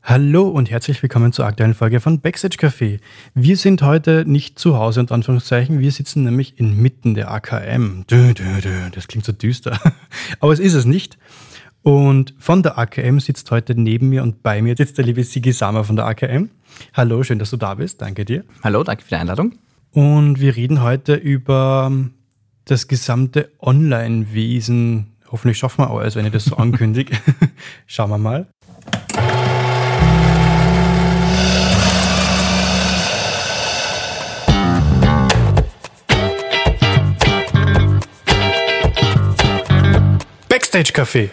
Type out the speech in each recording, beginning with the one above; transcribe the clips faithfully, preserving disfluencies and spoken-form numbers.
Hallo und herzlich willkommen zur aktuellen Folge von Backstage Café. Wir sind heute nicht zu Hause, unter Anführungszeichen. Wir sitzen nämlich inmitten der A K M. Dö, dö, dö. Das klingt so düster. Aber es ist es nicht. Und von der A K M sitzt heute neben mir und bei mir sitzt der liebe Sigi Sammer von der A K M. Hallo, schön, dass du da bist. Danke dir. Hallo, danke für die Einladung. Und wir reden heute über das gesamte Online-Wesen. Hoffentlich schaffen wir alles, wenn ich das so ankündige. Schauen wir mal. Backstage Café.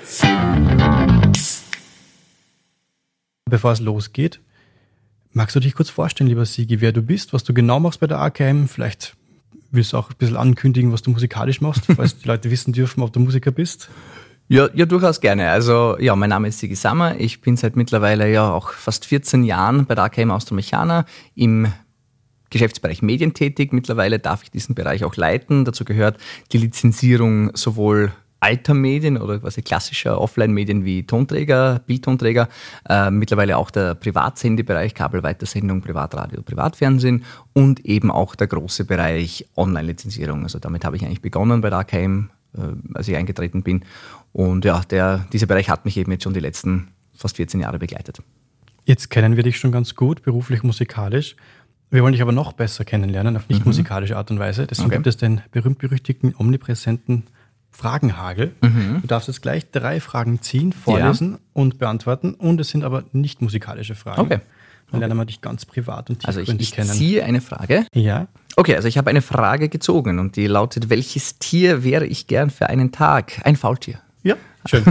Bevor es losgeht, magst du dich kurz vorstellen, lieber Sigi, wer du bist, was du genau machst bei der A K M? Vielleicht willst du auch ein bisschen ankündigen, was du musikalisch machst, falls die Leute wissen dürfen, ob du Musiker bist. Ja, ja, durchaus gerne. Also ja, mein Name ist Sigi Sammer. Ich bin seit mittlerweile ja auch fast vierzehn Jahren bei der A K M Austro-Mechana im Geschäftsbereich Medien tätig. Mittlerweile darf ich diesen Bereich auch leiten. Dazu gehört die Lizenzierung sowohl alter Medien oder quasi klassischer Offline-Medien wie Tonträger, Bildtonträger, äh, mittlerweile auch der Privatsendebereich, Kabelweitersendung, Privatradio, Privatfernsehen und eben auch der große Bereich Online-Lizenzierung. Also damit habe ich eigentlich begonnen bei der A K M, äh, als ich eingetreten bin. Und ja, der, dieser Bereich hat mich eben jetzt schon die letzten fast vierzehn Jahre begleitet. Jetzt kennen wir dich schon ganz gut, beruflich, musikalisch. Wir wollen dich aber noch besser kennenlernen, auf nicht mhm. musikalische Art und Weise. Deswegen okay. gibt es den berühmt-berüchtigten, omnipräsenten Fragenhagel. Mhm. Du darfst jetzt gleich drei Fragen ziehen, vorlesen ja. und beantworten. Und es sind aber nicht musikalische Fragen. Okay. Dann lernen wir dich ganz privat und tiefgründig also ich, ich kennen. Also ich ziehe eine Frage. Ja. Okay, also ich habe eine Frage gezogen und die lautet, welches Tier wäre ich gern für einen Tag? Ein Faultier. Ja, schön.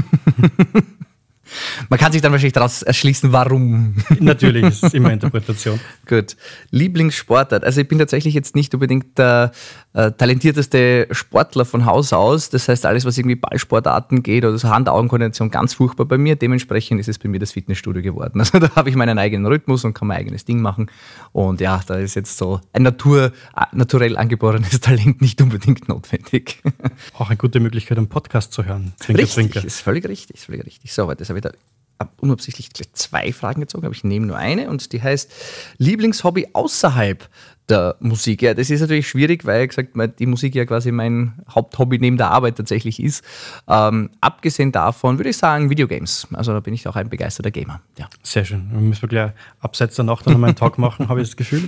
Man kann sich dann wahrscheinlich daraus erschließen, warum. Natürlich, es ist immer Interpretation. Gut. Lieblingssportart. Also ich bin tatsächlich jetzt nicht unbedingt der äh, talentierteste Sportler von Haus aus. Das heißt, alles, was irgendwie Ballsportarten geht oder so Hand-Augen-Koordination, ganz furchtbar bei mir. Dementsprechend ist es bei mir das Fitnessstudio geworden. Also da habe ich meinen eigenen Rhythmus und kann mein eigenes Ding machen. Und ja, da ist jetzt so ein Natur, naturell angeborenes Talent nicht unbedingt notwendig. Auch eine gute Möglichkeit, einen Podcast zu hören. Zwinker, richtig, Zwinker. Ist völlig richtig, ist völlig richtig. So, das habe ich da unabsichtlich gleich zwei Fragen gezogen, aber ich nehme nur eine und die heißt Lieblingshobby außerhalb der Musik. Ja, das ist natürlich schwierig, weil gesagt, die Musik ja quasi mein Haupthobby neben der Arbeit tatsächlich ist. Ähm, abgesehen davon würde ich sagen Videogames. Also da bin ich auch ein begeisterter Gamer. Ja. Sehr schön. Dann müssen wir gleich abseits der Nacht noch mal einen Talk machen, habe ich das Gefühl.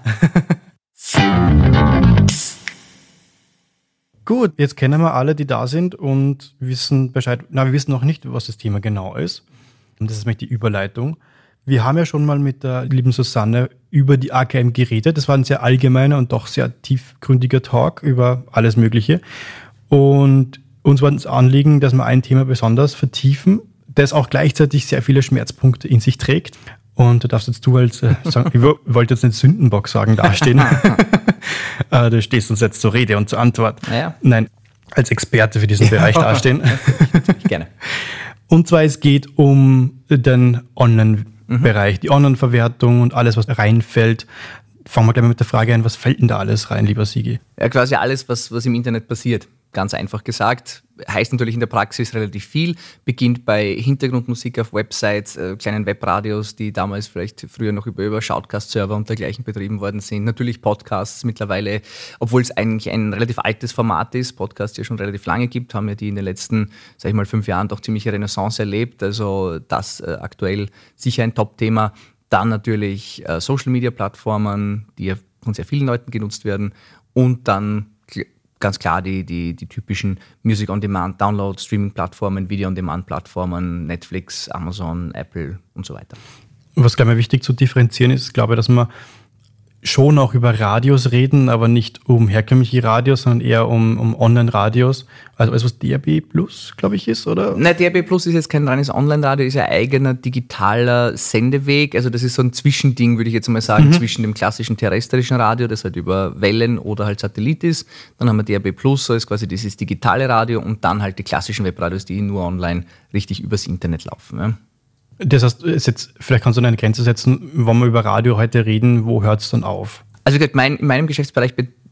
Gut, jetzt kennen wir alle, die da sind und wissen Bescheid. Na, wir wissen noch nicht, was das Thema genau ist. Und das ist nämlich die Überleitung. Wir haben ja schon mal mit der lieben Susanne über die A K M geredet. Das war ein sehr allgemeiner und doch sehr tiefgründiger Talk über alles Mögliche. Und uns war das Anliegen, dass wir ein Thema besonders vertiefen, das auch gleichzeitig sehr viele Schmerzpunkte in sich trägt. Und da darfst jetzt du als, äh, sagen, ich wollte jetzt nicht Sündenbock sagen, dastehen. äh, du stehst uns jetzt zur Rede und zur Antwort. Ja. Nein, als Experte für diesen Bereich dastehen. Gerne. Und zwar, es geht um den Online-Bereich, mhm. die Online-Verwertung und alles, was reinfällt. Fangen wir gleich mal mit der Frage an, was fällt denn da alles rein, lieber Sigi? Ja, quasi alles, was, was im Internet passiert. Ganz einfach gesagt, heißt natürlich in der Praxis relativ viel, beginnt bei Hintergrundmusik auf Websites, äh, kleinen Webradios, die damals vielleicht früher noch über, über Shoutcast-Server und dergleichen betrieben worden sind. Natürlich Podcasts mittlerweile, obwohl es eigentlich ein relativ altes Format ist, Podcasts, die es schon relativ lange gibt, haben ja die in den letzten, sag ich mal, fünf Jahren doch ziemliche Renaissance erlebt. Also das äh, aktuell sicher ein Top-Thema. Dann natürlich äh, Social-Media-Plattformen, die ja von sehr vielen Leuten genutzt werden und dann ganz klar die, die, die typischen Music-on-Demand, Download, Streaming-Plattformen, Video-on-Demand-Plattformen, Netflix, Amazon, Apple und so weiter. Was, glaube ich, wichtig zu differenzieren ist, glaube ich, dass man schon auch über Radios reden, aber nicht um herkömmliche Radios, sondern eher um, um Online-Radios. Also alles, was D A B Plus, glaube ich, ist, oder? Nein, D A B Plus ist jetzt kein reines Online-Radio, ist ein eigener digitaler Sendeweg. Also das ist so ein Zwischending, würde ich jetzt mal sagen, mhm. zwischen dem klassischen terrestrischen Radio, das halt über Wellen oder halt Satellit ist. Dann haben wir D A B Plus, das ist quasi dieses digitale Radio und dann halt die klassischen Webradios, die nur online richtig übers Internet laufen. Ja. Das heißt, ist jetzt, vielleicht kannst du eine Grenze setzen, wenn wir über Radio heute reden, wo hört es dann auf? Also mein, in meinem Geschäftsbereich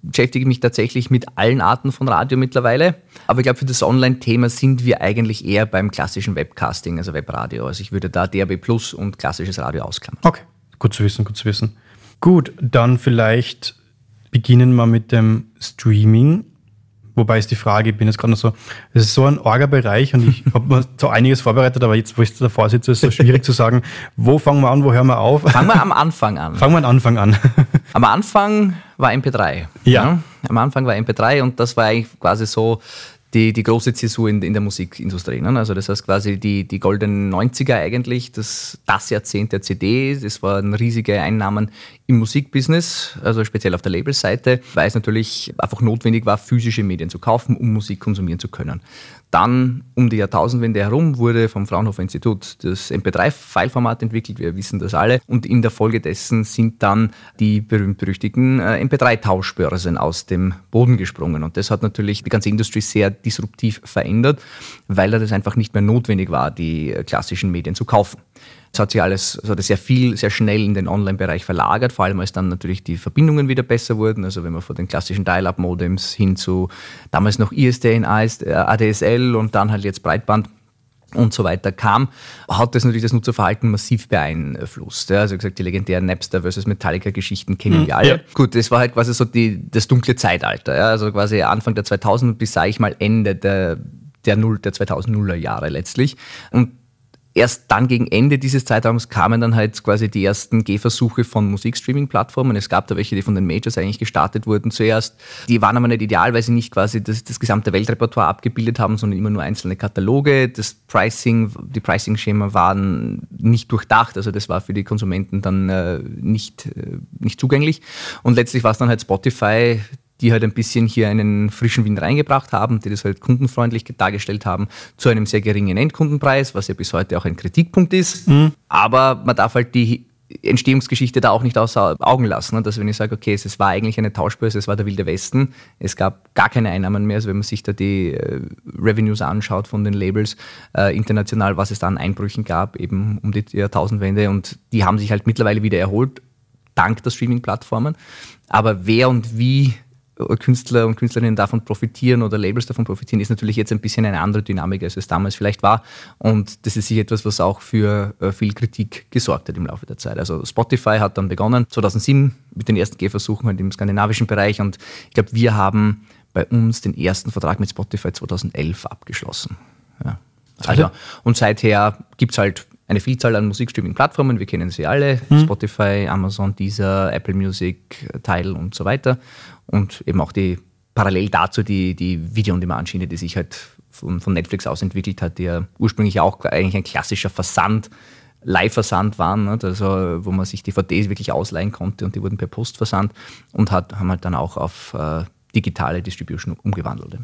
beschäftige mich tatsächlich mit allen Arten von Radio mittlerweile. Aber ich glaube, für das Online-Thema sind wir eigentlich eher beim klassischen Webcasting, also Webradio. Also ich würde da D A B Plus und klassisches Radio ausklammern. Okay, gut zu wissen, gut zu wissen. Gut, dann vielleicht beginnen wir mit dem Streaming. Wobei ist die Frage, ich bin jetzt gerade noch so, es ist so ein Orga-Bereich und ich habe mir so einiges vorbereitet, aber jetzt, wo ich davor sitze, ist es so schwierig zu sagen, wo fangen wir an, wo hören wir auf? Fangen wir am Anfang an. Fangen wir am Anfang an. Am Anfang war M P drei. Ja. ja. Am Anfang war M P drei und das war eigentlich quasi so die, die große Zäsur in, in der Musikindustrie. Ne? Also das heißt quasi die, die goldenen neunziger eigentlich, das, das Jahrzehnt der C D, das waren riesige Einnahmen im Musikbusiness, also speziell auf der Labelseite, weil es natürlich einfach notwendig war, physische Medien zu kaufen, um Musik konsumieren zu können. Dann um die Jahrtausendwende herum wurde vom Fraunhofer Institut das M P drei File-Format entwickelt, wir wissen das alle, und in der Folge dessen sind dann die berühmt-berüchtigten äh, M P drei Tauschbörsen aus dem Boden gesprungen und das hat natürlich die ganze Industrie sehr disruptiv verändert, weil das einfach nicht mehr notwendig war, die äh, klassischen Medien zu kaufen. Es hat sich alles, es hat sehr viel, sehr schnell in den Online-Bereich verlagert, vor allem als dann natürlich die Verbindungen wieder besser wurden. Also wenn man von den klassischen Dial-Up-Modems hin zu damals noch I S D N, A D S L und dann halt jetzt Breitband und so weiter kam, hat das natürlich das Nutzerverhalten massiv beeinflusst. Ja, also gesagt, die legendären Napster versus Metallica-Geschichten kennen mhm, wir alle. Ja. Gut, das war halt quasi so die, das dunkle Zeitalter. Ja, also quasi Anfang der zweitausend bis, sage ich mal, Ende der, der, Null, der zweitausenduler Jahre letztlich. Und erst dann gegen Ende dieses Zeitraums kamen dann halt quasi die ersten Gehversuche von Musikstreaming-Plattformen. Es gab da welche, die von den Majors eigentlich gestartet wurden zuerst. Die waren aber nicht ideal, weil sie nicht quasi das, das gesamte Weltrepertoire abgebildet haben, sondern immer nur einzelne Kataloge. Das Pricing, die Pricing-Schema waren nicht durchdacht, also das war für die Konsumenten dann äh, nicht, äh, nicht zugänglich. Und letztlich war es dann halt Spotify, die halt ein bisschen hier einen frischen Wind reingebracht haben, die das halt kundenfreundlich dargestellt haben, zu einem sehr geringen Endkundenpreis, was ja bis heute auch ein Kritikpunkt ist. Mhm. Aber man darf halt die Entstehungsgeschichte da auch nicht außer Augen lassen. Also wenn ich sage, okay, es war eigentlich eine Tauschbörse, es war der Wilde Westen, es gab gar keine Einnahmen mehr, also wenn man sich da die äh, Revenues anschaut von den Labels äh, international, was es da an Einbrüchen gab, eben um die Jahrtausendwende, und die haben sich halt mittlerweile wieder erholt, dank der Streaming-Plattformen. Aber wer und wie Künstler und Künstlerinnen davon profitieren oder Labels davon profitieren, ist natürlich jetzt ein bisschen eine andere Dynamik, als es damals vielleicht war. Und das ist sicher etwas, was auch für äh, viel Kritik gesorgt hat im Laufe der Zeit. Also Spotify hat dann begonnen, zweitausendsieben, mit den ersten Gehversuchen halt im skandinavischen Bereich. Und ich glaube, wir haben bei uns den ersten Vertrag mit Spotify zweitausendelf abgeschlossen. Ja. Also, und seither gibt es halt eine Vielzahl an Musikstreaming-Plattformen, wir kennen sie alle, hm. Spotify, Amazon, Deezer, Apple Music, Tidal und so weiter. Und eben auch die parallel dazu die, die Video-on-Demand-Schiene, die sich halt von, von Netflix aus entwickelt hat, die ja ursprünglich auch eigentlich ein klassischer Versand, Live-Versand waren, ne? Also wo man sich D V Ds wirklich ausleihen konnte und die wurden per Post versandt und hat, haben halt dann auch auf äh, digitale Distribution umgewandelt.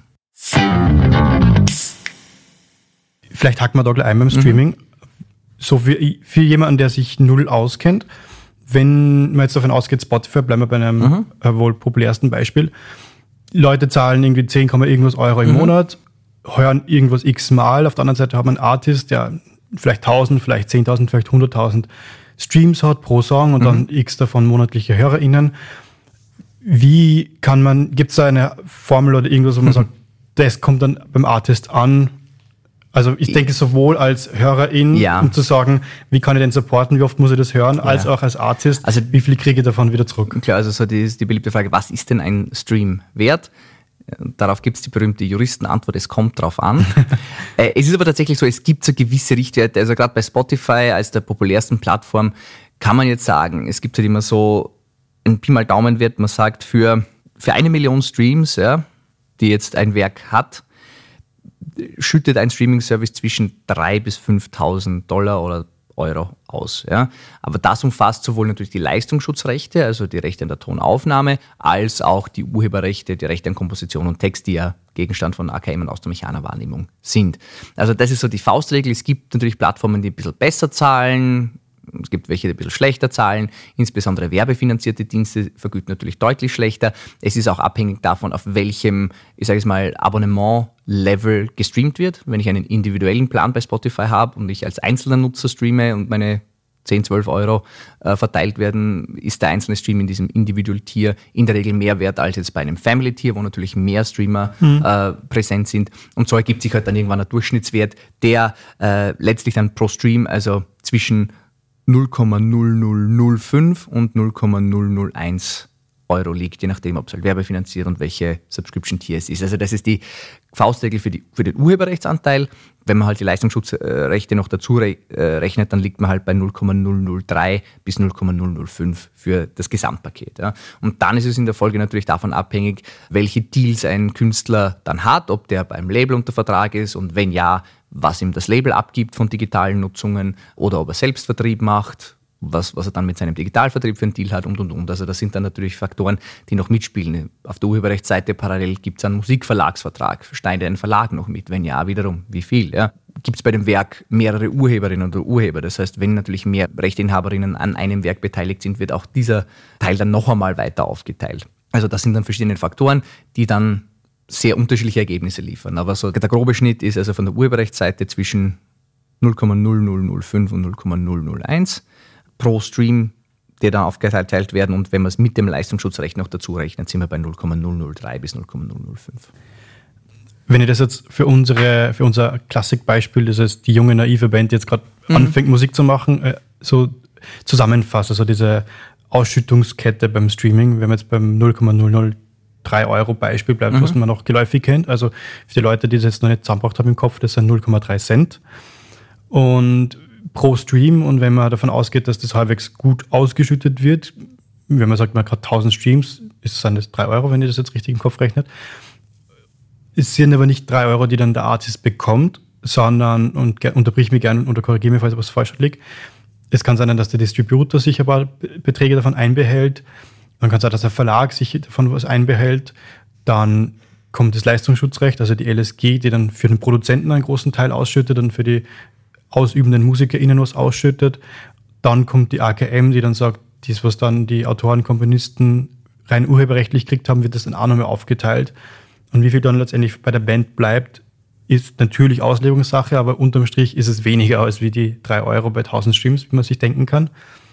Vielleicht hacken wir da gleich ein beim Streaming. Mhm. So für, für jemanden, der sich null auskennt, wenn man jetzt davon ausgeht, Spotify, bleiben wir bei einem mhm. äh, wohl populärsten Beispiel, Leute zahlen irgendwie zehn, irgendwas Euro im mhm. Monat, hören irgendwas x-mal, auf der anderen Seite hat man einen Artist, der vielleicht tausend, vielleicht zehntausend, vielleicht hunderttausend Streams hat pro Song und mhm. dann x davon monatliche HörerInnen. Wie kann man, gibt es da eine Formel oder irgendwas, wo man mhm. sagt, das kommt dann beim Artist an? Also ich denke sowohl als Hörerin, ja. um zu sagen, wie kann ich den supporten, wie oft muss ich das hören, ja. als auch als Artist, also wie viel kriege ich davon wieder zurück? Klar, also so die, die beliebte Frage, was ist denn ein Stream wert? Darauf gibt es die berühmte Juristenantwort, es kommt drauf an. äh, es ist aber tatsächlich so, es gibt so gewisse Richtwerte, also gerade bei Spotify als der populärsten Plattform kann man jetzt sagen, es gibt halt immer so ein Pi mal Daumenwert, man sagt für, für eine Million Streams, ja, die jetzt ein Werk hat, schüttet ein Streaming-Service zwischen dreitausend bis fünftausend Dollar oder Euro aus. Ja. Aber das umfasst sowohl natürlich die Leistungsschutzrechte, also die Rechte an der Tonaufnahme, als auch die Urheberrechte, die Rechte an Komposition und Text, die ja Gegenstand von A K M und Austromechaner-Wahrnehmung sind. Also das ist so die Faustregel. Es gibt natürlich Plattformen, die ein bisschen besser zahlen. Es gibt welche, die ein bisschen schlechter zahlen. Insbesondere werbefinanzierte Dienste vergüten natürlich deutlich schlechter. Es ist auch abhängig davon, auf welchem, ich sage es mal, Abonnement-Level gestreamt wird. Wenn ich einen individuellen Plan bei Spotify habe und ich als einzelner Nutzer streame und meine zehn, zwölf Euro äh, verteilt werden, ist der einzelne Stream in diesem Individual-Tier in der Regel mehr wert als jetzt bei einem Family-Tier, wo natürlich mehr Streamer mhm. äh, präsent sind. Und so ergibt sich halt dann irgendwann ein Durchschnittswert, der äh, letztlich dann pro Stream, also zwischen null Komma null null null fünf und null Komma null null eins Euro liegt, je nachdem, ob es halt werbefinanziert und welche Subscription-Tier es ist. Also das ist die Faustregel für, die, für den Urheberrechtsanteil. Wenn man halt die Leistungsschutzrechte noch dazu re- äh, rechnet, dann liegt man halt bei null Komma null null drei bis null Komma null null fünf für das Gesamtpaket. Ja. Und dann ist es in der Folge natürlich davon abhängig, welche Deals ein Künstler dann hat, ob der beim Label unter Vertrag ist und wenn ja, was ihm das Label abgibt von digitalen Nutzungen oder ob er Selbstvertrieb macht, was, was er dann mit seinem Digitalvertrieb für einen Deal hat und, und, und. Also das sind dann natürlich Faktoren, die noch mitspielen. Auf der Urheberrechtsseite parallel gibt es einen Musikverlagsvertrag. Schneidet ein Verlag noch mit? Wenn ja, wiederum, wie viel? Ja? Gibt es bei dem Werk mehrere Urheberinnen oder Urheber? Das heißt, wenn natürlich mehr Rechteinhaberinnen an einem Werk beteiligt sind, wird auch dieser Teil dann noch einmal weiter aufgeteilt. Also das sind dann verschiedene Faktoren, die dann sehr unterschiedliche Ergebnisse liefern. Aber so der grobe Schnitt ist also von der Urheberrechtsseite zwischen null Komma null null null fünf und null Komma null null eins pro Stream, der dann aufgeteilt werden. Und wenn man es mit dem Leistungsschutzrecht noch dazu rechnet, sind wir bei null Komma null null drei bis null Komma null null fünf. Wenn ihr das jetzt für unsere, für unser Klassikbeispiel, das heißt die junge, naive Band, die jetzt gerade mhm. anfängt, Musik zu machen, äh, so zusammenfasst, also diese Ausschüttungskette beim Streaming, wenn man jetzt beim null Komma null null drei Euro Beispiel bleibt, mhm. was man noch geläufig kennt. Also für die Leute, die das jetzt noch nicht zusammengebracht haben im Kopf, das sind null Komma drei Cent. Und pro Stream, und wenn man davon ausgeht, dass das halbwegs gut ausgeschüttet wird, wenn man sagt, man hat gerade tausend Streams, ist es das drei Euro, wenn ihr das jetzt richtig im Kopf rechnet. Es sind aber nicht drei Euro, die dann der Artist bekommt, sondern, und unterbrich mich gerne oder korrigiere mich, falls was falsch liegt, es kann sein, dass der Distributor sich aber Beträge davon einbehält, dann kann es sein, dass der Verlag sich davon was einbehält, dann kommt das Leistungsschutzrecht, also die L S G, die dann für den Produzenten einen großen Teil ausschüttet und für die ausübenden MusikerInnen was ausschüttet. Dann kommt die A K M, die dann sagt, dies, was dann die Autoren, Komponisten rein urheberrechtlich gekriegt haben, wird das dann auch nochmal aufgeteilt. Und wie viel dann letztendlich bei der Band bleibt, ist natürlich Auslegungssache, aber unterm Strich ist es weniger als wie die drei Euro bei tausend Streams, wie man sich denken kann.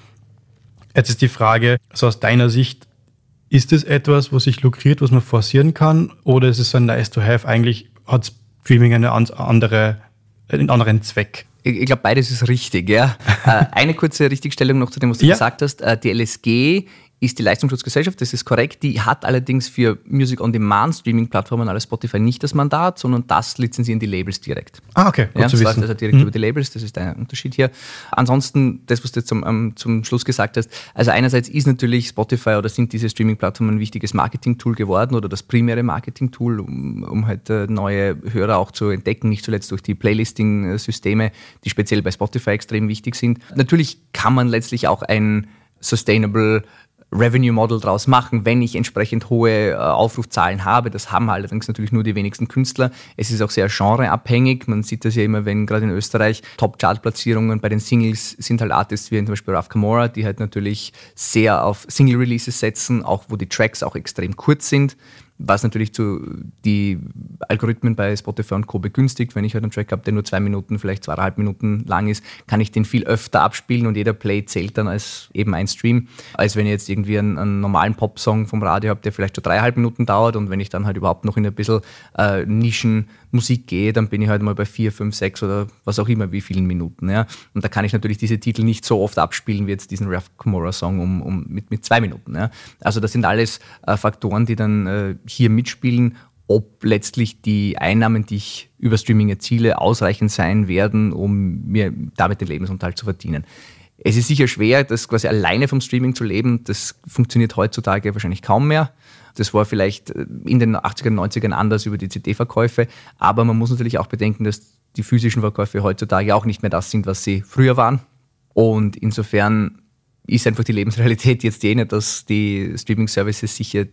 Jetzt ist die Frage, also aus deiner Sicht, ist es etwas, was sich lukriert, was man forcieren kann, oder ist es ein nice to have? Eigentlich hat Streaming eine andere, einen anderen Zweck. Ich glaube, beides ist richtig. Ja. Eine kurze Richtigstellung noch zu dem, was du ja. gesagt hast. Die L S G ist die Leistungsschutzgesellschaft, das ist korrekt. Die hat allerdings für Music-on-Demand-Streaming-Plattformen alle Spotify nicht das Mandat, sondern das lizenzieren die Labels direkt. Ah, okay, gut ja, zu das wissen. läuft also direkt mhm. über die Labels, das ist der Unterschied hier. Ansonsten, das, was du jetzt zum, ähm, zum Schluss gesagt hast, also einerseits ist natürlich Spotify oder sind diese Streaming-Plattformen ein wichtiges Marketing-Tool geworden oder das primäre Marketing-Tool, um, um halt äh, neue Hörer auch zu entdecken, nicht zuletzt durch die Playlisting-Systeme, die speziell bei Spotify extrem wichtig sind. Natürlich kann man letztlich auch ein Sustainable Revenue Model draus machen, wenn ich entsprechend hohe äh, Aufrufzahlen habe. Das haben allerdings natürlich nur die wenigsten Künstler. Es ist auch sehr genreabhängig. Man sieht das ja immer, wenn gerade in Österreich Top-Chart-Platzierungen bei den Singles sind halt Artists wie zum Beispiel Raf Kamora, die halt natürlich sehr auf Single-Releases setzen, auch wo die Tracks auch extrem kurz sind, was natürlich zu die Algorithmen bei Spotify und Co. begünstigt. Wenn ich halt einen Track habe, der nur zwei Minuten, vielleicht zweieinhalb Minuten lang ist, kann ich den viel öfter abspielen und jeder Play zählt dann als eben ein Stream, als wenn ich jetzt irgendwie einen, einen normalen Popsong vom Radio habe, der vielleicht schon dreieinhalb Minuten dauert, und wenn ich dann halt überhaupt noch in ein bisschen äh, Nischenmusik gehe, dann bin ich halt mal bei vier, fünf, sechs oder was auch immer, wie vielen Minuten. Ja? Und da kann ich natürlich diese Titel nicht so oft abspielen wie jetzt diesen Raf Kamora Song um, um, mit, mit zwei Minuten. Ja? Also das sind alles äh, Faktoren, die dann äh, hier mitspielen, ob letztlich die Einnahmen, die ich über Streaming erziele, ausreichend sein werden, um mir damit den Lebensunterhalt zu verdienen. Es ist sicher schwer, das quasi alleine vom Streaming zu leben. Das funktioniert heutzutage wahrscheinlich kaum mehr. Das war vielleicht in den achtzigern, neunzigern anders über die C D-Verkäufe, aber man muss natürlich auch bedenken, dass die physischen Verkäufe heutzutage auch nicht mehr das sind, was sie früher waren. Und insofern ist einfach die Lebensrealität jetzt jene, dass die Streaming-Services sicher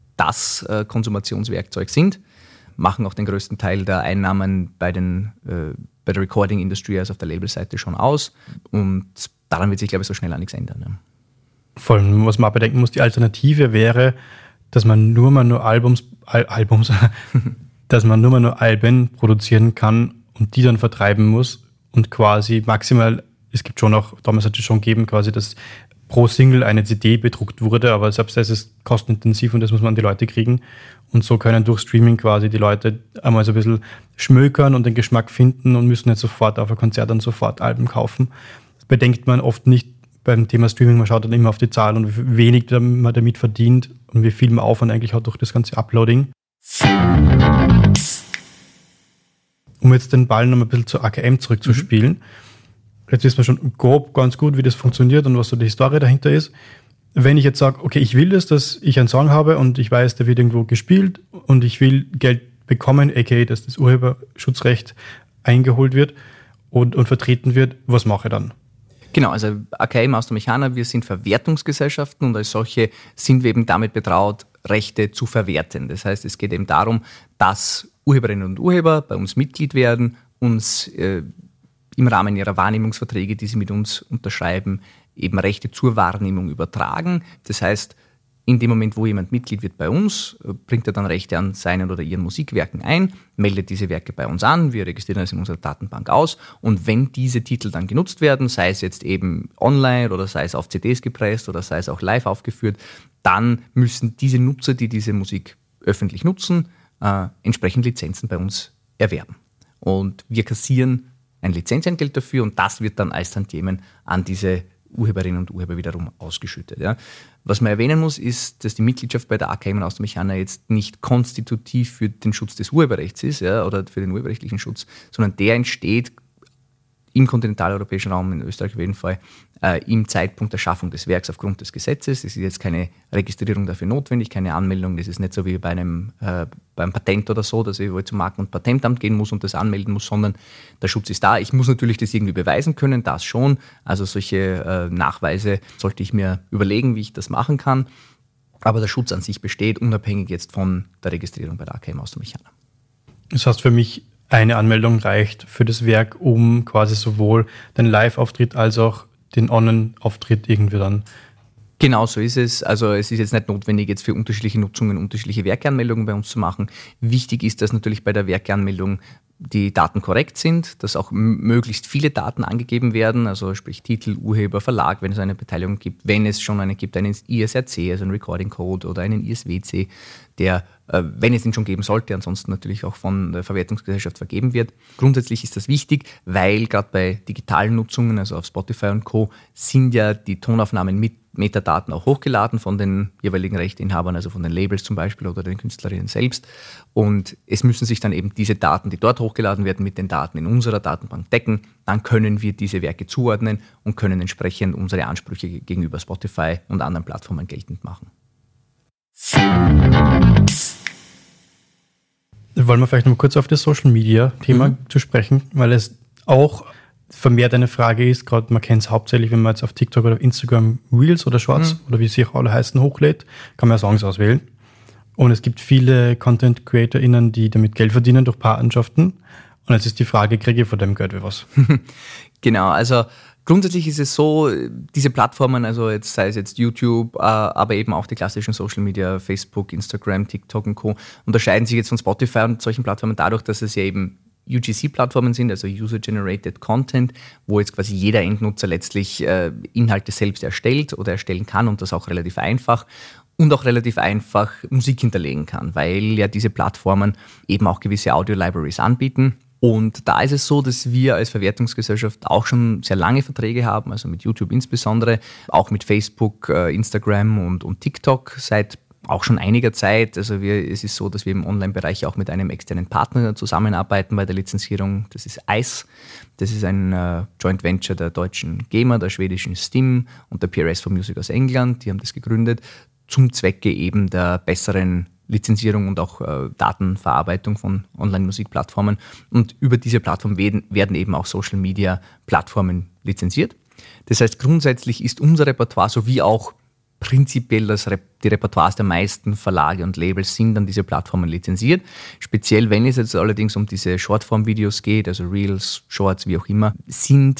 das äh, Konsumationswerkzeug sind, machen auch den größten Teil der Einnahmen bei, den, äh, bei der Recording-Industrie, also auf der Labelseite schon aus, und daran wird sich, glaube ich, so schnell auch nichts ändern. Ja. Vor allem, was man bedenken muss, die Alternative wäre, dass man nur mal nur Albums, Al- Albums dass man nur mal nur Alben produzieren kann und die dann vertreiben muss und quasi maximal es gibt schon auch, damals hat es schon gegeben, quasi, dass pro Single eine C D bedruckt wurde, aber selbst das ist kostenintensiv und das muss man an die Leute kriegen. Und so können durch Streaming quasi die Leute einmal so ein bisschen schmökern und den Geschmack finden und müssen nicht sofort auf ein Konzert dann sofort Alben kaufen. Das bedenkt man oft nicht beim Thema Streaming. Man schaut dann immer auf die Zahlen und wie wenig man damit verdient und wie viel man Aufwand eigentlich hat durch das ganze Uploading. Um jetzt den Ball noch ein bisschen zu A K M zurückzuspielen. Mhm. Jetzt wissen wir schon grob ganz gut, wie das funktioniert und was so die Historie dahinter ist. Wenn ich jetzt sage, okay, ich will das, dass ich einen Song habe und ich weiß, der wird irgendwo gespielt und ich will Geld bekommen, aka dass das Urheberschutzrecht eingeholt wird und, und vertreten wird, was mache ich dann? Genau, also A K M Austro-Mechaner, wir sind Verwertungsgesellschaften und als solche sind wir eben damit betraut, Rechte zu verwerten. Das heißt, es geht eben darum, dass Urheberinnen und Urheber bei uns Mitglied werden, uns äh, im Rahmen ihrer Wahrnehmungsverträge, die sie mit uns unterschreiben, eben Rechte zur Wahrnehmung übertragen. Das heißt, in dem Moment, wo jemand Mitglied wird bei uns, bringt er dann Rechte an seinen oder ihren Musikwerken ein, meldet diese Werke bei uns an, wir registrieren das in unserer Datenbank aus und wenn diese Titel dann genutzt werden, sei es jetzt eben online oder sei es auf C Ds gepresst oder sei es auch live aufgeführt, dann müssen diese Nutzer, die diese Musik öffentlich nutzen, äh, entsprechend Lizenzen bei uns erwerben. Und wir kassieren ein Lizenzentgelt dafür und das wird dann als Tantiemen an diese Urheberinnen und Urheber wiederum ausgeschüttet. Ja. Was man erwähnen muss, ist, dass die Mitgliedschaft bei der A K M Austro-Mechaner jetzt nicht konstitutiv für den Schutz des Urheberrechts ist, ja, oder für den urheberrechtlichen Schutz, sondern der entsteht im kontinentaleuropäischen Raum, in Österreich auf jeden Fall, äh, im Zeitpunkt der Schaffung des Werks aufgrund des Gesetzes. Es ist jetzt keine Registrierung dafür notwendig, keine Anmeldung. Das ist nicht so wie bei einem äh, beim Patent oder so, dass ich wohl zum Marken- und Patentamt gehen muss und das anmelden muss, sondern der Schutz ist da. Ich muss natürlich das irgendwie beweisen können, das schon. Also solche äh, Nachweise sollte ich mir überlegen, wie ich das machen kann. Aber der Schutz an sich besteht, unabhängig jetzt von der Registrierung bei der A K M Austro-Mechaner. Das heißt für mich, eine Anmeldung reicht für das Werk, um quasi sowohl den Live-Auftritt als auch den Online-Auftritt irgendwie dann. Genau so ist es. Also es ist jetzt nicht notwendig, jetzt für unterschiedliche Nutzungen unterschiedliche Werkeanmeldungen bei uns zu machen. Wichtig ist, dass natürlich bei der Werkeanmeldung die Daten korrekt sind, dass auch m- möglichst viele Daten angegeben werden, also sprich Titel, Urheber, Verlag, wenn es eine Beteiligung gibt, wenn es schon eine gibt, einen I S R C, also einen Recording Code oder einen I S W C, der, äh, wenn es ihn schon geben sollte, ansonsten natürlich auch von der Verwertungsgesellschaft vergeben wird. Grundsätzlich ist das wichtig, weil gerade bei digitalen Nutzungen, also auf Spotify und Co., sind ja die Tonaufnahmen mit Metadaten auch hochgeladen von den jeweiligen Rechteinhabern, also von den Labels zum Beispiel oder den Künstlerinnen selbst. Und es müssen sich dann eben diese Daten, die dort hochgeladen werden, mit den Daten in unserer Datenbank decken. Dann können wir diese Werke zuordnen und können entsprechend unsere Ansprüche gegenüber Spotify und anderen Plattformen geltend machen. Wollen wir vielleicht noch mal kurz auf das Social-Media-Thema mhm. zu sprechen, weil es auch vermehrt eine Frage ist, gerade man kennt es hauptsächlich, wenn man jetzt auf TikTok oder auf Instagram Reels oder Shorts mhm. oder wie sie auch alle heißen, hochlädt, kann man ja Songs auswählen. Und es gibt viele Content-CreatorInnen, die damit Geld verdienen durch Partnerschaften. Und jetzt ist die Frage, kriege ich von dem Geld wie was? Genau, also grundsätzlich ist es so, diese Plattformen, also jetzt sei es jetzt YouTube, äh, aber eben auch die klassischen Social Media, Facebook, Instagram, TikTok und Co., unterscheiden sich jetzt von Spotify und solchen Plattformen dadurch, dass es ja eben U G C-Plattformen sind, also User-Generated Content, wo jetzt quasi jeder Endnutzer letztlich äh, Inhalte selbst erstellt oder erstellen kann und das auch relativ einfach und auch relativ einfach Musik hinterlegen kann, weil ja diese Plattformen eben auch gewisse Audio-Libraries anbieten. Und da ist es so, dass wir als Verwertungsgesellschaft auch schon sehr lange Verträge haben, also mit YouTube insbesondere, auch mit Facebook, äh, Instagram und, und TikTok seit auch schon einiger Zeit. Also wir, es ist so, dass wir im Online-Bereich auch mit einem externen Partner zusammenarbeiten bei der Lizenzierung. Das ist I C E. Das ist ein äh, Joint Venture der deutschen GEMA, der schwedischen STIM und der P R S for Music aus England. Die haben das gegründet zum Zwecke eben der besseren Lizenzierung und auch äh, Datenverarbeitung von Online-Musikplattformen. Und über diese Plattform werden, werden eben auch Social-Media-Plattformen lizenziert. Das heißt, grundsätzlich ist unser Repertoire sowie auch prinzipiell das Rep- die Repertoires der meisten Verlage und Labels sind an diese Plattformen lizenziert. Speziell, wenn es jetzt allerdings um diese Shortform-Videos geht, also Reels, Shorts, wie auch immer, sind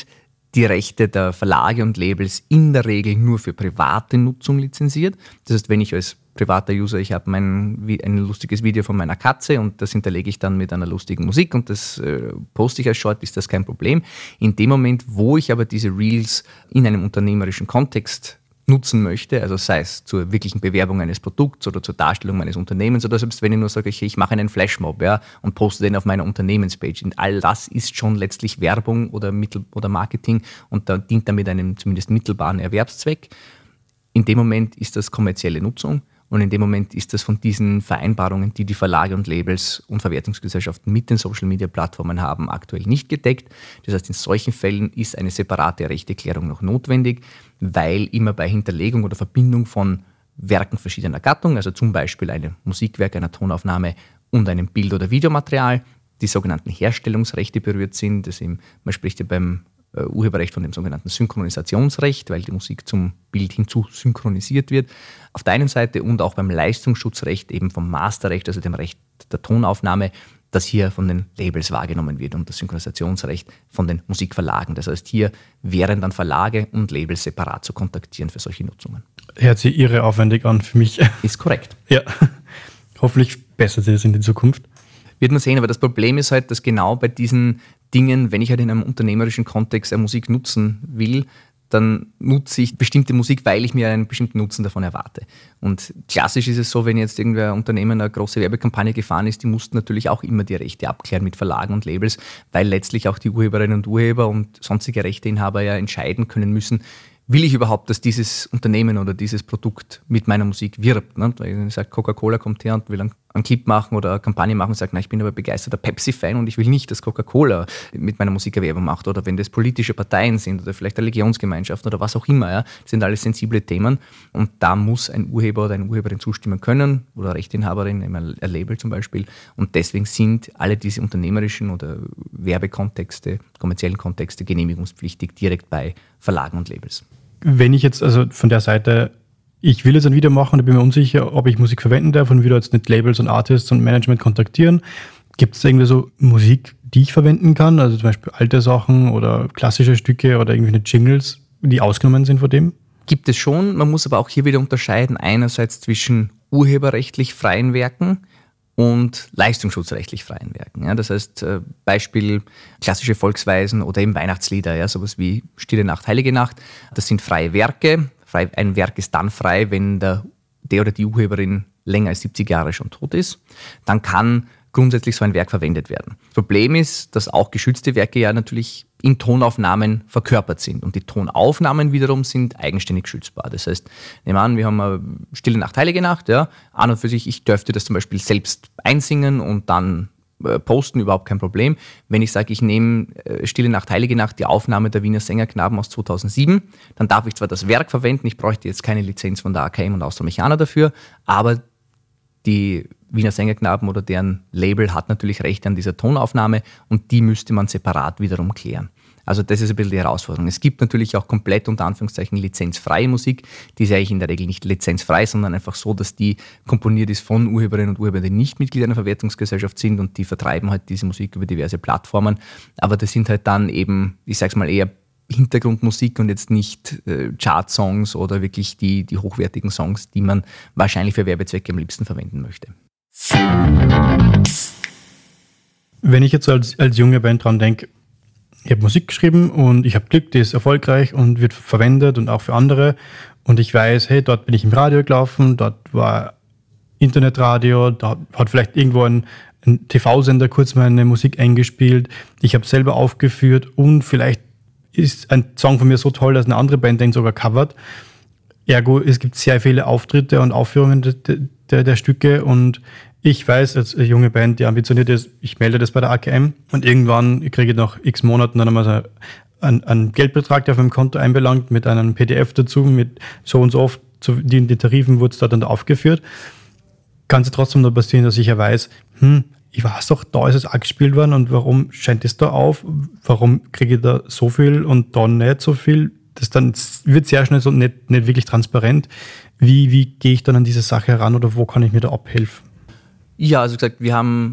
die Rechte der Verlage und Labels in der Regel nur für private Nutzung lizenziert. Das heißt, wenn ich als privater User, ich habe mein, ein lustiges Video von meiner Katze und das hinterlege ich dann mit einer lustigen Musik und das äh, poste ich als Short, ist das kein Problem. In dem Moment, wo ich aber diese Reels in einem unternehmerischen Kontext nutzen möchte, also sei es zur wirklichen Bewerbung eines Produkts oder zur Darstellung meines Unternehmens oder selbst wenn ich nur sage, ich, ich mache einen Flashmob, ja, und poste den auf meiner Unternehmenspage. Und all das ist schon letztlich Werbung oder, Mittel- oder Marketing und da dient damit einem zumindest mittelbaren Erwerbszweck. In dem Moment ist das kommerzielle Nutzung und in dem Moment ist das von diesen Vereinbarungen, die die Verlage und Labels und Verwertungsgesellschaften mit den Social-Media-Plattformen haben, aktuell nicht gedeckt. Das heißt, in solchen Fällen ist eine separate Rechteklärung noch notwendig, weil immer bei Hinterlegung oder Verbindung von Werken verschiedener Gattung, also zum Beispiel einem Musikwerk, einer Tonaufnahme und einem Bild- oder Videomaterial, die sogenannten Herstellungsrechte berührt sind. Das eben, man spricht ja beim äh, Urheberrecht von dem sogenannten Synchronisationsrecht, weil die Musik zum Bild hinzu synchronisiert wird. Auf der einen Seite und auch beim Leistungsschutzrecht eben vom Masterrecht, also dem Recht der Tonaufnahme, das hier von den Labels wahrgenommen wird und das Synchronisationsrecht von den Musikverlagen. Das heißt, hier wären dann Verlage und Labels separat zu kontaktieren für solche Nutzungen. Hört sich irre aufwendig an für mich. Ist korrekt. Ja, hoffentlich bessert sich das in der Zukunft. Wird man sehen, aber das Problem ist halt, dass genau bei diesen Dingen, wenn ich halt in einem unternehmerischen Kontext eine Musik nutzen will, dann nutze ich bestimmte Musik, weil ich mir einen bestimmten Nutzen davon erwarte. Und klassisch ist es so, wenn jetzt irgendwer Unternehmen eine große Werbekampagne gefahren ist, die mussten natürlich auch immer die Rechte abklären mit Verlagen und Labels, weil letztlich auch die Urheberinnen und Urheber und sonstige Rechteinhaber ja entscheiden können müssen, will ich überhaupt, dass dieses Unternehmen oder dieses Produkt mit meiner Musik wirbt. Ne? Weil ich sage, Coca-Cola kommt her und will einen, einen Clip machen oder eine Kampagne machen und sagt, na, ich bin aber begeisterter Pepsi-Fan und ich will nicht, dass Coca-Cola mit meiner Musik Werbung macht. Oder wenn das politische Parteien sind oder vielleicht eine Religionsgemeinschaft oder was auch immer. Ja? Das sind alles sensible Themen und da muss ein Urheber oder eine Urheberin zustimmen können oder Rechteinhaberin, ein Label zum Beispiel. Und deswegen sind alle diese unternehmerischen oder Werbekontexte, kommerziellen Kontexte genehmigungspflichtig direkt bei Verlagen und Labels. Wenn ich jetzt also von der Seite, ich will jetzt ein Video machen und bin mir unsicher, ob ich Musik verwenden darf und will jetzt nicht Labels und Artists und Management kontaktieren, gibt es irgendwie so Musik, die ich verwenden kann, also zum Beispiel alte Sachen oder klassische Stücke oder irgendwelche Jingles, die ausgenommen sind von dem? Gibt es schon, man muss aber auch hier wieder unterscheiden, einerseits zwischen urheberrechtlich freien Werken und leistungsschutzrechtlich freien Werken. Ja, das heißt, äh, Beispiel klassische Volksweisen oder eben Weihnachtslieder, ja, sowas wie Stille Nacht, Heilige Nacht. Das sind freie Werke. Frei, ein Werk ist dann frei, wenn der, der oder die Urheberin länger als siebzig Jahre schon tot ist. Dann kann grundsätzlich so ein Werk verwendet werden. Das Problem ist, dass auch geschützte Werke ja natürlich in Tonaufnahmen verkörpert sind. Und die Tonaufnahmen wiederum sind eigenständig schützbar. Das heißt, nehmen wir an, wir haben eine Stille Nacht, Heilige Nacht. Ja, an und für sich, ich dürfte das zum Beispiel selbst einsingen und dann äh, posten, überhaupt kein Problem. Wenn ich sage, ich nehme äh, Stille Nacht, Heilige Nacht, die Aufnahme der Wiener Sängerknaben aus zweitausendsieben, dann darf ich zwar das Werk verwenden, ich bräuchte jetzt keine Lizenz von der A K M und Austro-Mechaner dafür, aber die Wiener Sängerknaben oder deren Label hat natürlich Rechte an dieser Tonaufnahme und die müsste man separat wiederum klären. Also das ist ein bisschen die Herausforderung. Es gibt natürlich auch komplett unter Anführungszeichen lizenzfreie Musik, die ist eigentlich in der Regel nicht lizenzfrei, sondern einfach so, dass die komponiert ist von Urheberinnen und Urhebern, die nicht Mitglied einer Verwertungsgesellschaft sind und die vertreiben halt diese Musik über diverse Plattformen. Aber das sind halt dann eben, ich sag's mal eher Hintergrundmusik und jetzt nicht äh, Chart-Songs oder wirklich die, die hochwertigen Songs, die man wahrscheinlich für Werbezwecke am liebsten verwenden möchte. Wenn ich jetzt als, als junge Band dran denke, ich habe Musik geschrieben und ich habe Glück, die ist erfolgreich und wird verwendet und auch für andere und ich weiß, hey, dort bin ich im Radio gelaufen, dort war Internetradio, da hat vielleicht irgendwo ein, ein T V-Sender kurz meine Musik eingespielt, ich habe selber aufgeführt und vielleicht ist ein Song von mir so toll, dass eine andere Band den sogar covert. Ergo, es gibt sehr viele Auftritte und Aufführungen der, der, der Stücke und ich weiß, als junge Band, die ambitioniert ist, ich melde das bei der A K M und irgendwann kriege ich nach x Monaten dann einmal so einen, einen Geldbetrag, der auf meinem Konto einbelangt, mit einem P D F dazu, mit so und so oft, zu, die, die Tarifen wurde es da dann aufgeführt. Kann es trotzdem noch passieren, dass ich ja weiß, hm, ich weiß doch, da ist es auch gespielt worden und warum scheint es da auf? Warum kriege ich da so viel und da nicht so viel? Das dann wird sehr schnell so nicht, nicht wirklich transparent. Wie, wie gehe ich dann an diese Sache heran oder wo kann ich mir da abhelfen? Ja, also gesagt, wir haben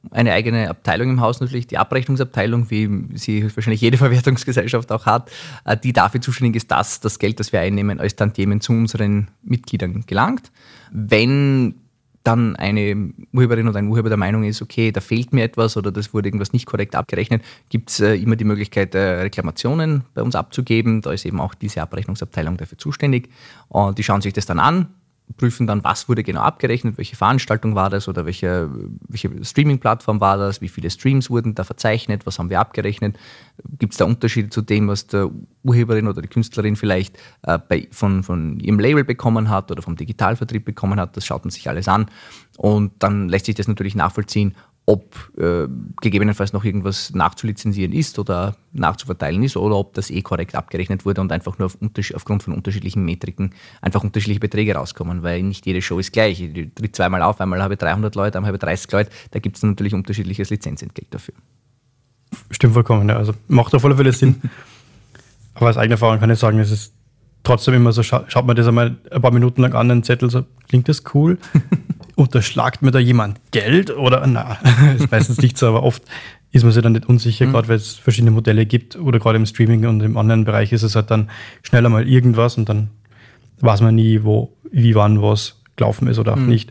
eine eigene Abteilung im Haus, natürlich die Abrechnungsabteilung, wie sie wahrscheinlich jede Verwertungsgesellschaft auch hat, die dafür zuständig ist, dass das Geld, das wir einnehmen, als Tantiemen zu unseren Mitgliedern gelangt. Wenn dann eine Urheberin oder ein Urheber der Meinung ist, okay, da fehlt mir etwas oder das wurde irgendwas nicht korrekt abgerechnet, gibt es äh, immer die Möglichkeit, äh, Reklamationen bei uns abzugeben. Da ist eben auch diese Abrechnungsabteilung dafür zuständig. Und die schauen sich das dann an, prüfen dann, was wurde genau abgerechnet, welche Veranstaltung war das oder welche, welche Streaming-Plattform war das, wie viele Streams wurden da verzeichnet, was haben wir abgerechnet, gibt es da Unterschiede zu dem, was der Urheberin oder die Künstlerin vielleicht äh, bei, von, von ihrem Label bekommen hat oder vom Digitalvertrieb bekommen hat, das schaut man sich alles an und dann lässt sich das natürlich nachvollziehen, ob äh, gegebenenfalls noch irgendwas nachzulizenzieren ist oder nachzuverteilen ist oder ob das eh korrekt abgerechnet wurde und einfach nur auf unterschied- aufgrund von unterschiedlichen Metriken einfach unterschiedliche Beträge rauskommen, weil nicht jede Show ist gleich. Ich tritt zweimal auf, einmal habe ich dreihundert Leute, einmal habe ich dreißig Leute, da gibt es natürlich unterschiedliches Lizenzentgelt dafür. Stimmt vollkommen, ja. Also macht auf alle Fälle Sinn. Aber aus eigener Erfahrung kann ich sagen, es ist trotzdem immer so, scha- schaut man das einmal ein paar Minuten lang an, einen Zettel, so, klingt das cool? Unterschlagt mir da jemand Geld oder na, das ist meistens nicht so, aber oft ist man sich dann nicht unsicher, mhm. gerade weil es verschiedene Modelle gibt oder gerade im Streaming und im anderen Bereich ist es halt dann schneller mal irgendwas und dann weiß man nie, wo, wie, wann was gelaufen ist oder auch mhm. nicht.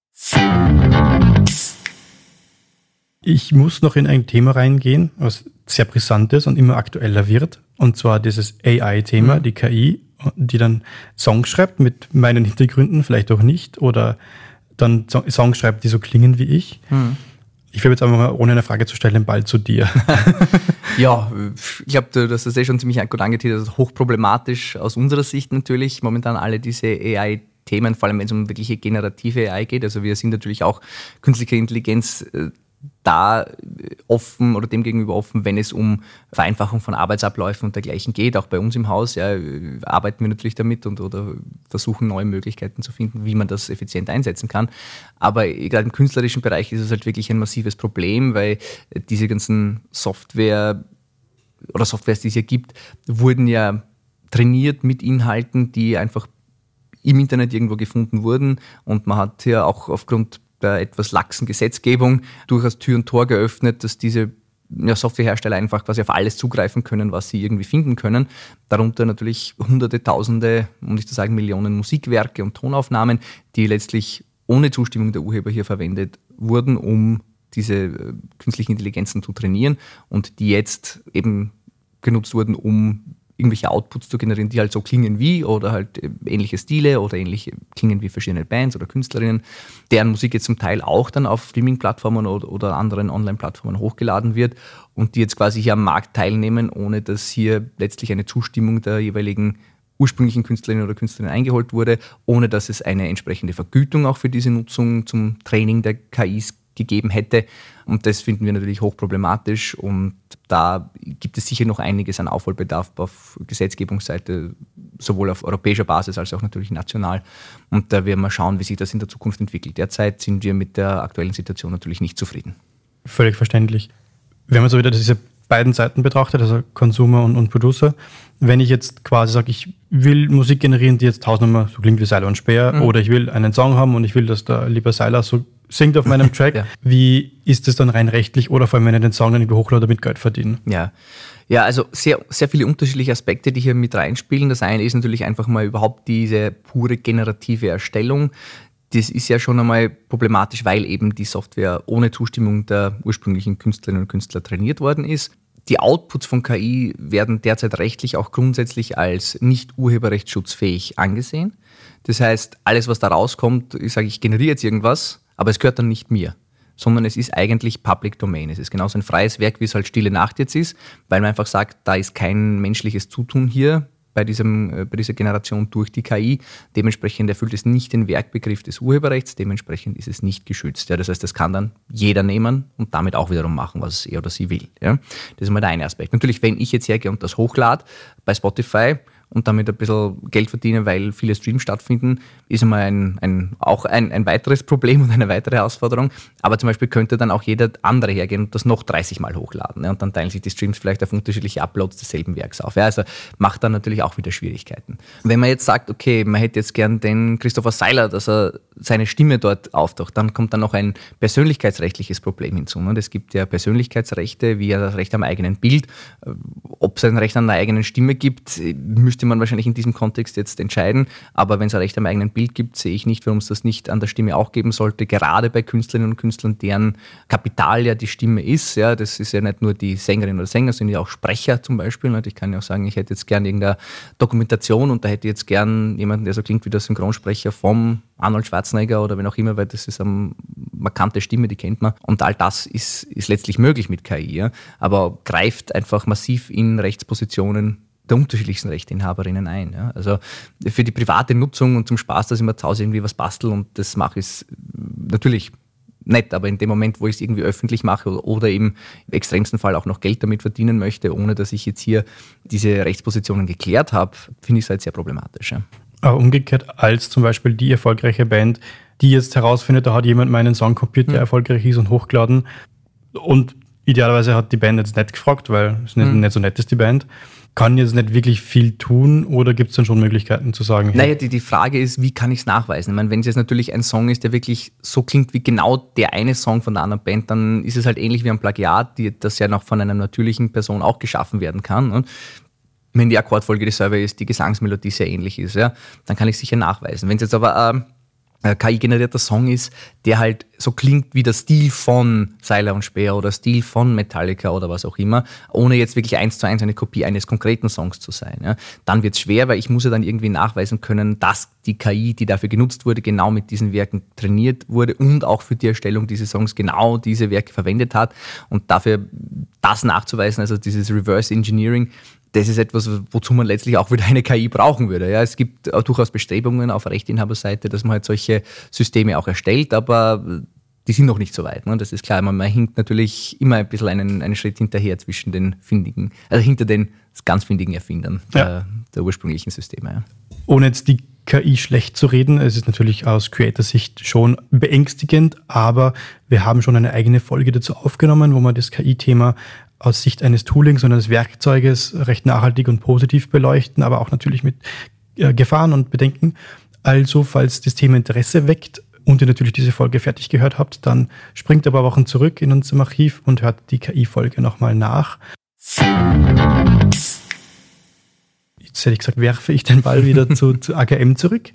Ich muss noch in ein Thema reingehen, was sehr brisant ist und immer aktueller wird, und zwar dieses A I-Thema, mhm. die K I, die dann Songs schreibt mit meinen Hintergründen, vielleicht auch nicht, oder dann Songs schreibt, die so klingen wie ich. Hm. Ich will jetzt einfach mal, ohne eine Frage zu stellen, den Ball zu dir. Ja, ich glaube, du hast das eh schon ziemlich gut angeteasert. Das ist hochproblematisch aus unserer Sicht natürlich. Momentan alle diese A I-Themen, vor allem wenn es um wirkliche generative A I geht. Also wir sind natürlich auch künstliche Intelligenz da offen oder dem gegenüber offen, wenn es um Vereinfachung von Arbeitsabläufen und dergleichen geht. Auch bei uns im Haus ja, arbeiten wir natürlich damit und oder versuchen neue Möglichkeiten zu finden, wie man das effizient einsetzen kann. Aber gerade im künstlerischen Bereich ist es halt wirklich ein massives Problem, weil diese ganzen Software oder Softwares, die es hier gibt, wurden ja trainiert mit Inhalten, die einfach im Internet irgendwo gefunden wurden, und man hat hier auch aufgrund der etwas laxen Gesetzgebung durchaus Tür und Tor geöffnet, dass diese ja, Softwarehersteller einfach quasi auf alles zugreifen können, was sie irgendwie finden können. Darunter natürlich hunderte, tausende, um nicht zu sagen Millionen Musikwerke und Tonaufnahmen, die letztlich ohne Zustimmung der Urheber hier verwendet wurden, um diese äh, künstlichen Intelligenzen zu trainieren und die jetzt eben genutzt wurden, um irgendwelche Outputs zu generieren, die halt so klingen wie oder halt ähnliche Stile oder ähnliche klingen wie verschiedene Bands oder Künstlerinnen, deren Musik jetzt zum Teil auch dann auf Streaming-Plattformen oder, oder anderen Online-Plattformen hochgeladen wird und die jetzt quasi hier am Markt teilnehmen, ohne dass hier letztlich eine Zustimmung der jeweiligen ursprünglichen Künstlerin oder Künstlerin eingeholt wurde, ohne dass es eine entsprechende Vergütung auch für diese Nutzung zum Training der K Is gegeben hätte. Und das finden wir natürlich hochproblematisch, und da gibt es sicher noch einiges an Aufholbedarf auf Gesetzgebungsseite, sowohl auf europäischer Basis als auch natürlich national. Und da werden wir schauen, wie sich das in der Zukunft entwickelt. Derzeit sind wir mit der aktuellen Situation natürlich nicht zufrieden. Völlig verständlich. Wenn man so wieder diese beiden Seiten betrachtet, also Consumer und, und Producer, wenn ich jetzt quasi sage, ich will Musik generieren, die jetzt tausendmal so klingt wie Seiler und Speer, mhm. oder ich will einen Song haben und ich will, dass der lieber Seiler so singt auf meinem Track, ja. Wie ist das dann rein rechtlich, oder vor allem, wenn ich den Song dann irgendwie hochlade, damit Geld verdienen? Ja, ja, also sehr, sehr viele unterschiedliche Aspekte, die hier mit reinspielen. Das eine ist natürlich einfach mal überhaupt diese pure generative Erstellung. Das ist ja schon einmal problematisch, weil eben die Software ohne Zustimmung der ursprünglichen Künstlerinnen und Künstler trainiert worden ist. Die Outputs von K I werden derzeit rechtlich auch grundsätzlich als nicht urheberrechtsschutzfähig angesehen. Das heißt, alles, was da rauskommt, ich sage, ich generiere jetzt irgendwas, aber es gehört dann nicht mir, sondern es ist eigentlich Public Domain. Es ist genauso ein freies Werk, wie es halt Stille Nacht jetzt ist, weil man einfach sagt, da ist kein menschliches Zutun hier bei, diesem, bei dieser Generation durch die K I. Dementsprechend erfüllt es nicht den Werkbegriff des Urheberrechts, dementsprechend ist es nicht geschützt. Ja, das heißt, das kann dann jeder nehmen und damit auch wiederum machen, was er oder sie will. Ja, das ist mal der eine Aspekt. Natürlich, wenn ich jetzt hergehe und das hochlade bei Spotify und damit ein bisschen Geld verdienen, weil viele Streams stattfinden, ist einmal ein, ein, auch ein, ein weiteres Problem und eine weitere Herausforderung. Aber zum Beispiel könnte dann auch jeder andere hergehen und das noch dreißig Mal hochladen. Ja, und dann teilen sich die Streams vielleicht auf unterschiedliche Uploads desselben Werks auf. Ja, also macht dann natürlich auch wieder Schwierigkeiten. Wenn man jetzt sagt, okay, man hätte jetzt gern den Christopher Seiler, dass er seine Stimme dort auftaucht, dann kommt dann noch ein persönlichkeitsrechtliches Problem hinzu. Und es gibt ja Persönlichkeitsrechte, wie ja das Recht am eigenen Bild. Ob es ein Recht an einer eigenen Stimme gibt, müsste man wahrscheinlich in diesem Kontext jetzt entscheiden. Aber wenn es ein Recht am eigenen Bild gibt, sehe ich nicht, warum es das nicht an der Stimme auch geben sollte. Gerade bei Künstlerinnen und Künstlern, deren Kapital ja die Stimme ist. Ja, das ist ja nicht nur die Sängerin oder Sänger, sondern ja auch Sprecher zum Beispiel. Ich kann ja auch sagen, ich hätte jetzt gern irgendeine Dokumentation und da hätte ich jetzt gern jemanden, der so klingt wie der Synchronsprecher vom Arnold Schwarzenegger oder wen auch immer, weil das ist eine markante Stimme, die kennt man. Und all das ist, ist letztlich möglich mit K I, ja, aber greift einfach massiv in Rechtspositionen der unterschiedlichsten Rechteinhaberinnen ein. Ja. Also für die private Nutzung und zum Spaß, dass ich mir zu Hause irgendwie was bastel und das mache ich natürlich nett, aber in dem Moment, wo ich es irgendwie öffentlich mache oder eben im extremsten Fall auch noch Geld damit verdienen möchte, ohne dass ich jetzt hier diese Rechtspositionen geklärt habe, finde ich es halt sehr problematisch. Ja. Aber umgekehrt als zum Beispiel die erfolgreiche Band, die jetzt herausfindet, da hat jemand meinen Song kopiert, der mhm. erfolgreich ist und hochgeladen und idealerweise hat die Band jetzt nicht gefragt, weil es nicht, mhm. nicht so nett ist, die Band, kann jetzt nicht wirklich viel tun oder gibt es dann schon Möglichkeiten zu sagen? Hey, naja, die, die Frage ist, wie kann ich es nachweisen? Ich meine, wenn es jetzt natürlich ein Song ist, der wirklich so klingt wie genau der eine Song von der anderen Band, dann ist es halt ähnlich wie ein Plagiat, die, das ja noch von einer natürlichen Person auch geschaffen werden kann. Und wenn die Akkordfolge dieselbe ist, die Gesangsmelodie sehr ähnlich ist, ja, dann kann ich sicher nachweisen. Wenn es jetzt aber ein äh, K I-generierter Song ist, der halt so klingt wie der Stil von Seiler und Speer oder Stil von Metallica oder was auch immer, ohne jetzt wirklich eins zu eins eine Kopie eines konkreten Songs zu sein, ja, dann wird es schwer, weil ich muss ja dann irgendwie nachweisen können, dass die K I, die dafür genutzt wurde, genau mit diesen Werken trainiert wurde und auch für die Erstellung dieses Songs genau diese Werke verwendet hat. Und dafür das nachzuweisen, also dieses Reverse Engineering, das ist etwas, wozu man letztlich auch wieder eine K I brauchen würde. Ja, es gibt auch durchaus Bestrebungen auf Rechteinhaberseite, dass man halt solche Systeme auch erstellt, aber die sind noch nicht so weit. Ne? Das ist klar, man, man hinkt natürlich immer ein bisschen einen, einen Schritt hinterher zwischen den findigen, also hinter den ganz findigen Erfindern der, ja. der ursprünglichen Systeme. Ja. Ohne jetzt die K I schlecht zu reden, es ist natürlich aus Creator-Sicht schon beängstigend, aber wir haben schon eine eigene Folge dazu aufgenommen, wo man das K I-Thema aus Sicht eines Toolings und eines Werkzeuges recht nachhaltig und positiv beleuchten, aber auch natürlich mit äh, Gefahren und Bedenken. Also, falls das Thema Interesse weckt und ihr natürlich diese Folge fertig gehört habt, dann springt aber Wochen zurück in unserem Archiv und hört die K I-Folge nochmal nach. Jetzt hätte ich gesagt, werfe ich den Ball wieder zu, zu A K M zurück,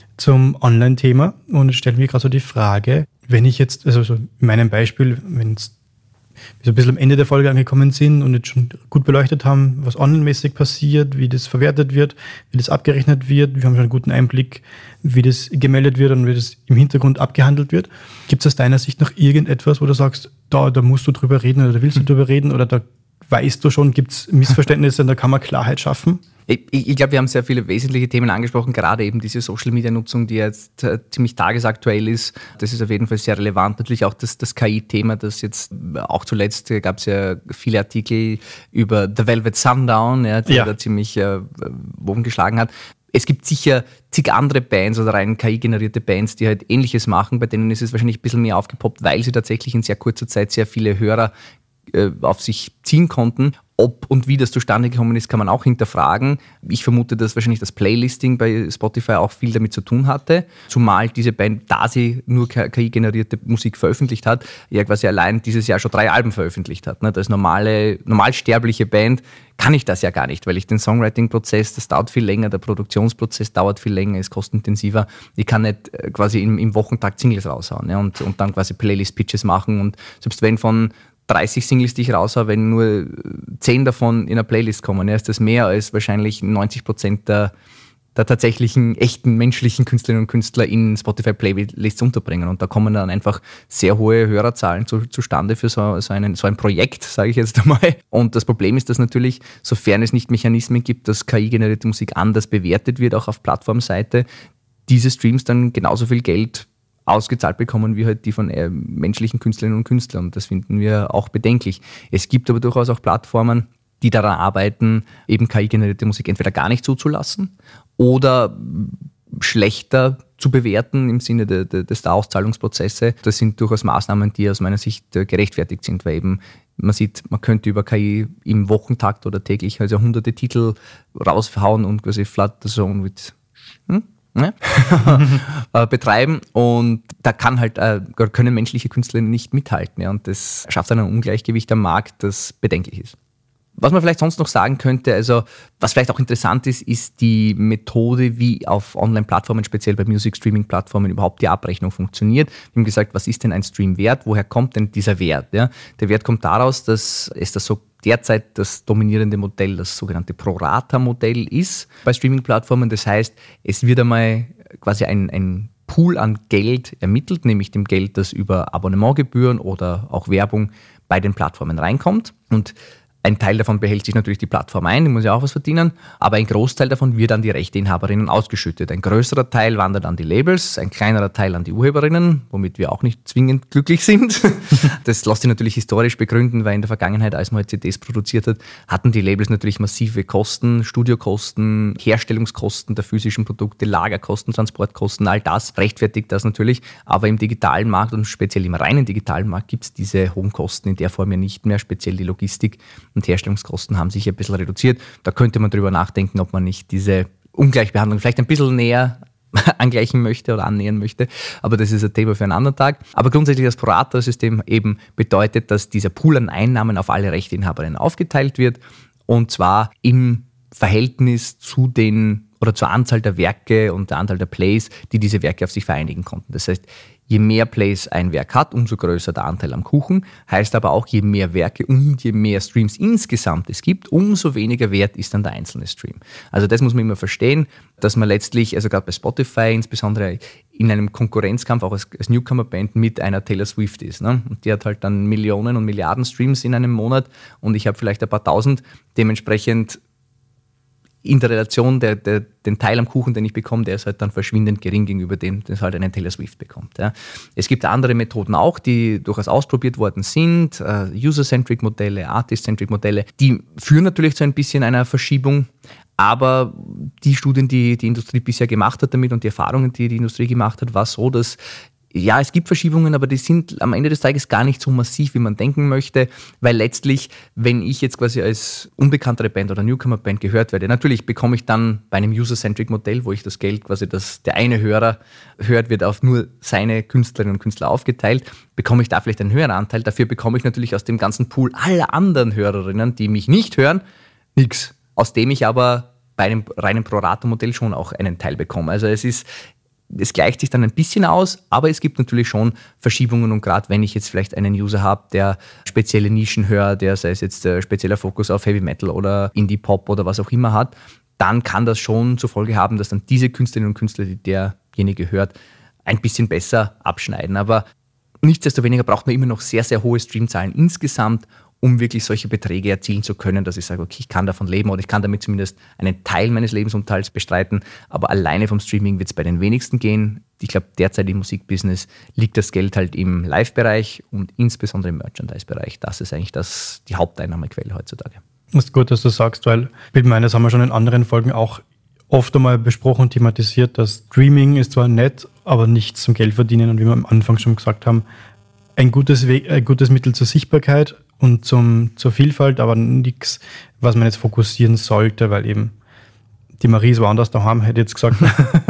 zum Online-Thema und stelle mir gerade so die Frage, wenn ich jetzt, also so in meinem Beispiel, wenn es wir so ein bisschen am Ende der Folge angekommen sind und jetzt schon gut beleuchtet haben, was online-mäßig passiert, wie das verwertet wird, wie das abgerechnet wird. Wir haben schon einen guten Einblick, wie das gemeldet wird und wie das im Hintergrund abgehandelt wird. Gibt es aus deiner Sicht noch irgendetwas, wo du sagst, da, da musst du drüber reden oder da willst du drüber reden oder da weißt du schon, gibt es Missverständnisse und da kann man Klarheit schaffen? Ich, ich glaube, wir haben sehr viele wesentliche Themen angesprochen, gerade eben diese Social-Media-Nutzung, die jetzt äh, ziemlich tagesaktuell ist. Das ist auf jeden Fall sehr relevant. Natürlich auch das, das K I-Thema, das jetzt auch zuletzt äh, gab es ja viele Artikel über The Velvet Sundown, ja, die ja. da ziemlich äh, Wogen geschlagen hat. Es gibt sicher zig andere Bands oder rein K I-generierte Bands, die halt Ähnliches machen. Bei denen ist es wahrscheinlich ein bisschen mehr aufgepoppt, weil sie tatsächlich in sehr kurzer Zeit sehr viele Hörer äh, auf sich ziehen konnten. Ob und wie das zustande gekommen ist, kann man auch hinterfragen. Ich vermute, dass wahrscheinlich das Playlisting bei Spotify auch viel damit zu tun hatte. Zumal diese Band, da sie nur K I-generierte Musik veröffentlicht hat, ja quasi allein dieses Jahr schon drei Alben veröffentlicht hat. Als normale, normalsterbliche Band kann ich das ja gar nicht, weil ich den Songwriting-Prozess, das dauert viel länger, der Produktionsprozess dauert viel länger, ist kostenintensiver. Ich kann nicht quasi im, im Wochentakt Singles raushauen, ja, und, und dann quasi Playlist-Pitches machen. Und selbst wenn von dreißig Singles, die ich raushaue, wenn nur zehn davon in einer Playlist kommen, ja, ist das mehr als wahrscheinlich neunzig Prozent der, der tatsächlichen, echten, menschlichen Künstlerinnen und Künstler in Spotify-Playlists unterbringen. Und da kommen dann einfach sehr hohe Hörerzahlen zu, zustande für so, so, einen, so ein Projekt, sage ich jetzt einmal. Und das Problem ist, dass natürlich, sofern es nicht Mechanismen gibt, dass K I-generierte Musik anders bewertet wird, auch auf Plattformseite, diese Streams dann genauso viel Geld ausgezahlt bekommen, wie halt die von äh, menschlichen Künstlerinnen und Künstlern. Und das finden wir auch bedenklich. Es gibt aber durchaus auch Plattformen, die daran arbeiten, eben K I-generierte Musik entweder gar nicht zuzulassen oder schlechter zu bewerten im Sinne de, de, des Auszahlungsprozesses. Das sind durchaus Maßnahmen, die aus meiner Sicht gerechtfertigt sind, weil eben man sieht, man könnte über K I im Wochentakt oder täglich also hunderte Titel raushauen und quasi flat so mit hm? Ne? betreiben und da kann halt, äh, können menschliche Künstler nicht mithalten, ja, und das schafft ein Ungleichgewicht am Markt, das bedenklich ist. Was man vielleicht sonst noch sagen könnte, also was vielleicht auch interessant ist, ist die Methode, wie auf Online-Plattformen, speziell bei Music-Streaming-Plattformen überhaupt die Abrechnung funktioniert. Wir haben gesagt, was ist denn ein Stream wert? Woher kommt denn dieser Wert? Ja? Der Wert kommt daraus, dass es das so derzeit das dominierende Modell, das sogenannte Pro-Rata-Modell ist bei Streaming-Plattformen. Das heißt, es wird einmal quasi ein, ein Pool an Geld ermittelt, nämlich dem Geld, das über Abonnementgebühren oder auch Werbung bei den Plattformen reinkommt. Und ein Teil davon behält sich natürlich die Plattform ein, die muss ja auch was verdienen, aber ein Großteil davon wird an die Rechteinhaberinnen ausgeschüttet. Ein größerer Teil wandert an die Labels, ein kleinerer Teil an die Urheberinnen, womit wir auch nicht zwingend glücklich sind. Das lässt sich natürlich historisch begründen, weil in der Vergangenheit, als man C Ds produziert hat, hatten die Labels natürlich massive Kosten, Studiokosten, Herstellungskosten der physischen Produkte, Lagerkosten, Transportkosten, all das rechtfertigt das natürlich, aber im digitalen Markt und speziell im reinen digitalen Markt gibt es diese hohen Kosten in der Form ja nicht mehr, speziell die Logistik und Herstellungskosten haben sich ein bisschen reduziert. Da könnte man drüber nachdenken, ob man nicht diese Ungleichbehandlung vielleicht ein bisschen näher angleichen möchte oder annähern möchte. Aber das ist ein Thema für einen anderen Tag. Aber grundsätzlich das Pro-Rata-System eben bedeutet, dass dieser Pool an Einnahmen auf alle Rechteinhaberinnen aufgeteilt wird und zwar im Verhältnis zu den oder zur Anzahl der Werke und der Anzahl der Plays, die diese Werke auf sich vereinigen konnten. Das heißt, je mehr Plays ein Werk hat, umso größer der Anteil am Kuchen. Heißt aber auch, je mehr Werke und je mehr Streams insgesamt es gibt, umso weniger wert ist dann der einzelne Stream. Also das muss man immer verstehen, dass man letztlich, also gerade bei Spotify insbesondere, in einem Konkurrenzkampf auch als, als Newcomer-Band mit einer Taylor Swift ist. Ne? Und die hat halt dann Millionen und Milliarden Streams in einem Monat und ich habe vielleicht ein paar tausend. Dementsprechend in der Relation, der, der, den Teil am Kuchen, den ich bekomme, der ist halt dann verschwindend gering gegenüber dem, den halt einen Taylor Swift bekommt. Ja. Es gibt andere Methoden auch, die durchaus ausprobiert worden sind, uh, User-Centric Modelle, Artist-Centric Modelle, die führen natürlich zu ein bisschen einer Verschiebung, aber die Studien, die die Industrie bisher gemacht hat damit und die Erfahrungen, die die Industrie gemacht hat, war so, dass ja, es gibt Verschiebungen, aber die sind am Ende des Tages gar nicht so massiv, wie man denken möchte, weil letztlich, wenn ich jetzt quasi als unbekanntere Band oder Newcomer-Band gehört werde, natürlich bekomme ich dann bei einem User-Centric-Modell, wo ich das Geld quasi, das der eine Hörer hört, wird auf nur seine Künstlerinnen und Künstler aufgeteilt, bekomme ich da vielleicht einen höheren Anteil. Dafür bekomme ich natürlich aus dem ganzen Pool aller anderen Hörerinnen, die mich nicht hören, nichts, aus dem ich aber bei einem reinen Pro-Rata-Modell schon auch einen Teil bekomme. Also es ist Es gleicht sich dann ein bisschen aus, aber es gibt natürlich schon Verschiebungen und gerade wenn ich jetzt vielleicht einen User habe, der spezielle Nischen hört, der sei es jetzt äh, spezieller Fokus auf Heavy Metal oder Indie-Pop oder was auch immer hat, dann kann das schon zur Folge haben, dass dann diese Künstlerinnen und Künstler, die derjenige hört, ein bisschen besser abschneiden. Aber nichtsdestoweniger braucht man immer noch sehr, sehr hohe Streamzahlen insgesamt, um wirklich solche Beträge erzielen zu können, dass ich sage, okay, ich kann davon leben oder ich kann damit zumindest einen Teil meines Lebensunterhalts bestreiten, aber alleine vom Streaming wird es bei den wenigsten gehen. Ich glaube, derzeit im Musikbusiness liegt das Geld halt im Live-Bereich und insbesondere im Merchandise-Bereich. Das ist eigentlich das, die Haupteinnahmequelle heutzutage. Das ist gut, dass du sagst, weil ich meine, das haben wir schon in anderen Folgen auch oft einmal besprochen und thematisiert, dass Streaming ist zwar nett, aber nicht zum Geld verdienen und wie wir am Anfang schon gesagt haben, ein gutes, Weg, ein gutes Mittel zur Sichtbarkeit und zum, zur Vielfalt, aber nichts, was man jetzt fokussieren sollte, weil eben die Marie ist woanders daheim, hätte ich jetzt gesagt.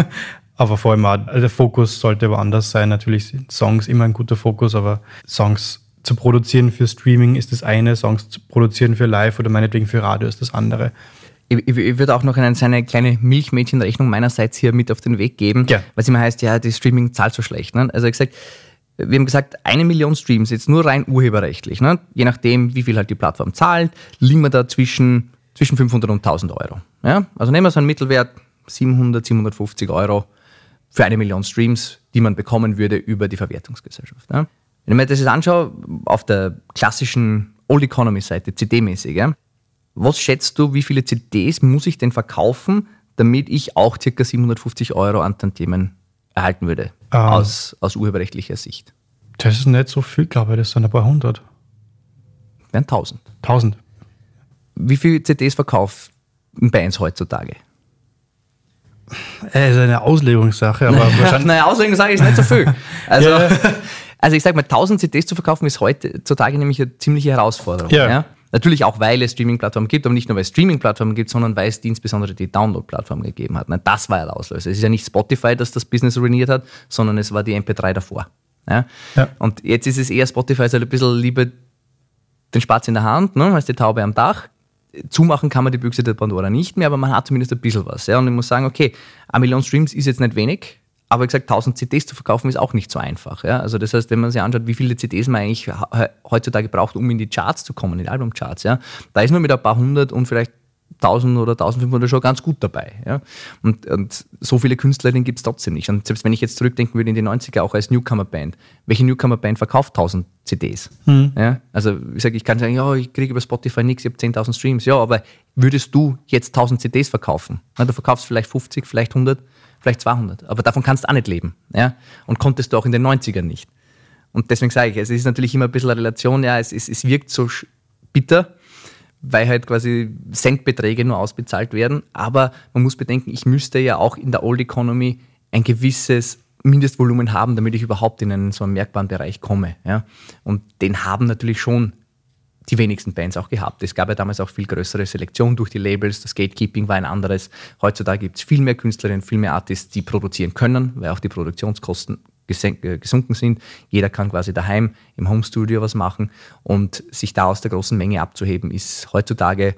Aber vor allem auch, der Fokus sollte woanders sein. Natürlich sind Songs immer ein guter Fokus, aber Songs zu produzieren für Streaming ist das eine, Songs zu produzieren für Live oder meinetwegen für Radio ist das andere. Ich, ich würde auch noch eine, eine kleine Milchmädchenrechnung meinerseits hier mit auf den Weg geben, ja. Was immer heißt, ja, das Streaming zahlt so schlecht. Ne? Also ich gesagt, wir haben gesagt, eine Million Streams, jetzt nur rein urheberrechtlich. Ne? Je nachdem, wie viel halt die Plattform zahlt, liegen wir da zwischen, zwischen fünfhundert und tausend Euro. Ja? Also nehmen wir so einen Mittelwert, siebenhundert, siebenhundertfünfzig Euro für eine Million Streams, die man bekommen würde über die Verwertungsgesellschaft. Ja? Wenn ich mir das jetzt anschaue, auf der klassischen Old Economy-Seite, C D-mäßig, ja? Was schätzt du, wie viele C Ds muss ich denn verkaufen, damit ich auch ca. siebenhundertfünfzig Euro an Tantiemen erhalten würde, ähm, aus, aus urheberrechtlicher Sicht? Das ist nicht so viel, glaube ich, das sind ein paar hundert. Wären tausend. Tausend. Wie viele C Ds verkaufen Bands heutzutage? Es ist eine Auslegungssache, aber wahrscheinlich... Naja, Auslegungssache ist nicht so viel. Also, ja. also ich sage mal, tausend C Ds zu verkaufen ist heutzutage nämlich eine ziemliche Herausforderung. Ja. Ja? Natürlich auch, weil es Streaming-Plattformen gibt, aber nicht nur, weil es Streaming-Plattformen gibt, sondern weil es insbesondere die Download-Plattformen gegeben hat. Das war der Auslöser. Es ist ja nicht Spotify, das das Business ruiniert hat, sondern es war die M P drei davor. Ja? Ja. Und jetzt ist es eher Spotify, also ein bisschen lieber den Spatz in der Hand, ne, als die Taube am Dach. Zumachen kann man die Büchse der Pandora nicht mehr, aber man hat zumindest ein bisschen was. Ja? Und ich muss sagen, okay, eine Million Streams ist jetzt nicht wenig, aber wie gesagt, tausend C Ds zu verkaufen ist auch nicht so einfach. Ja? Also das heißt, wenn man sich anschaut, wie viele C Ds man eigentlich heutzutage braucht, um in die Charts zu kommen, in die Albumcharts, ja? Da ist man mit ein paar hundert und vielleicht tausend oder eintausendfünfhundert schon ganz gut dabei. Ja? Und, und so viele Künstlerinnen gibt es trotzdem nicht. Und selbst wenn ich jetzt zurückdenken würde in die neunziger, auch als Newcomer-Band, welche Newcomer-Band verkauft tausend C Ds? Mhm. Ja? Also ich sage, ich kann sagen, ja, ich kriege über Spotify nichts, ich habe zehntausend Streams. Ja, aber würdest du jetzt tausend C Ds verkaufen? Na, du verkaufst vielleicht fünfzig, vielleicht hundert, vielleicht zweihundert. Aber davon kannst du auch nicht leben. Ja? Und konntest du auch in den neunzigern nicht. Und deswegen sage ich, es ist natürlich immer ein bisschen eine Relation, ja, es, es, es wirkt so bitter, weil halt quasi Centbeträge nur ausbezahlt werden. Aber man muss bedenken, ich müsste ja auch in der Old Economy ein gewisses Mindestvolumen haben, damit ich überhaupt in einen so einen merkbaren Bereich komme. Ja? Und den haben natürlich schon die wenigsten Bands auch gehabt. Es gab ja damals auch viel größere Selektion durch die Labels, das Gatekeeping war ein anderes. Heutzutage gibt es viel mehr Künstlerinnen, viel mehr Artists, die produzieren können, weil auch die Produktionskosten gesunken sind. Jeder kann quasi daheim im Homestudio was machen und sich da aus der großen Menge abzuheben, ist heutzutage,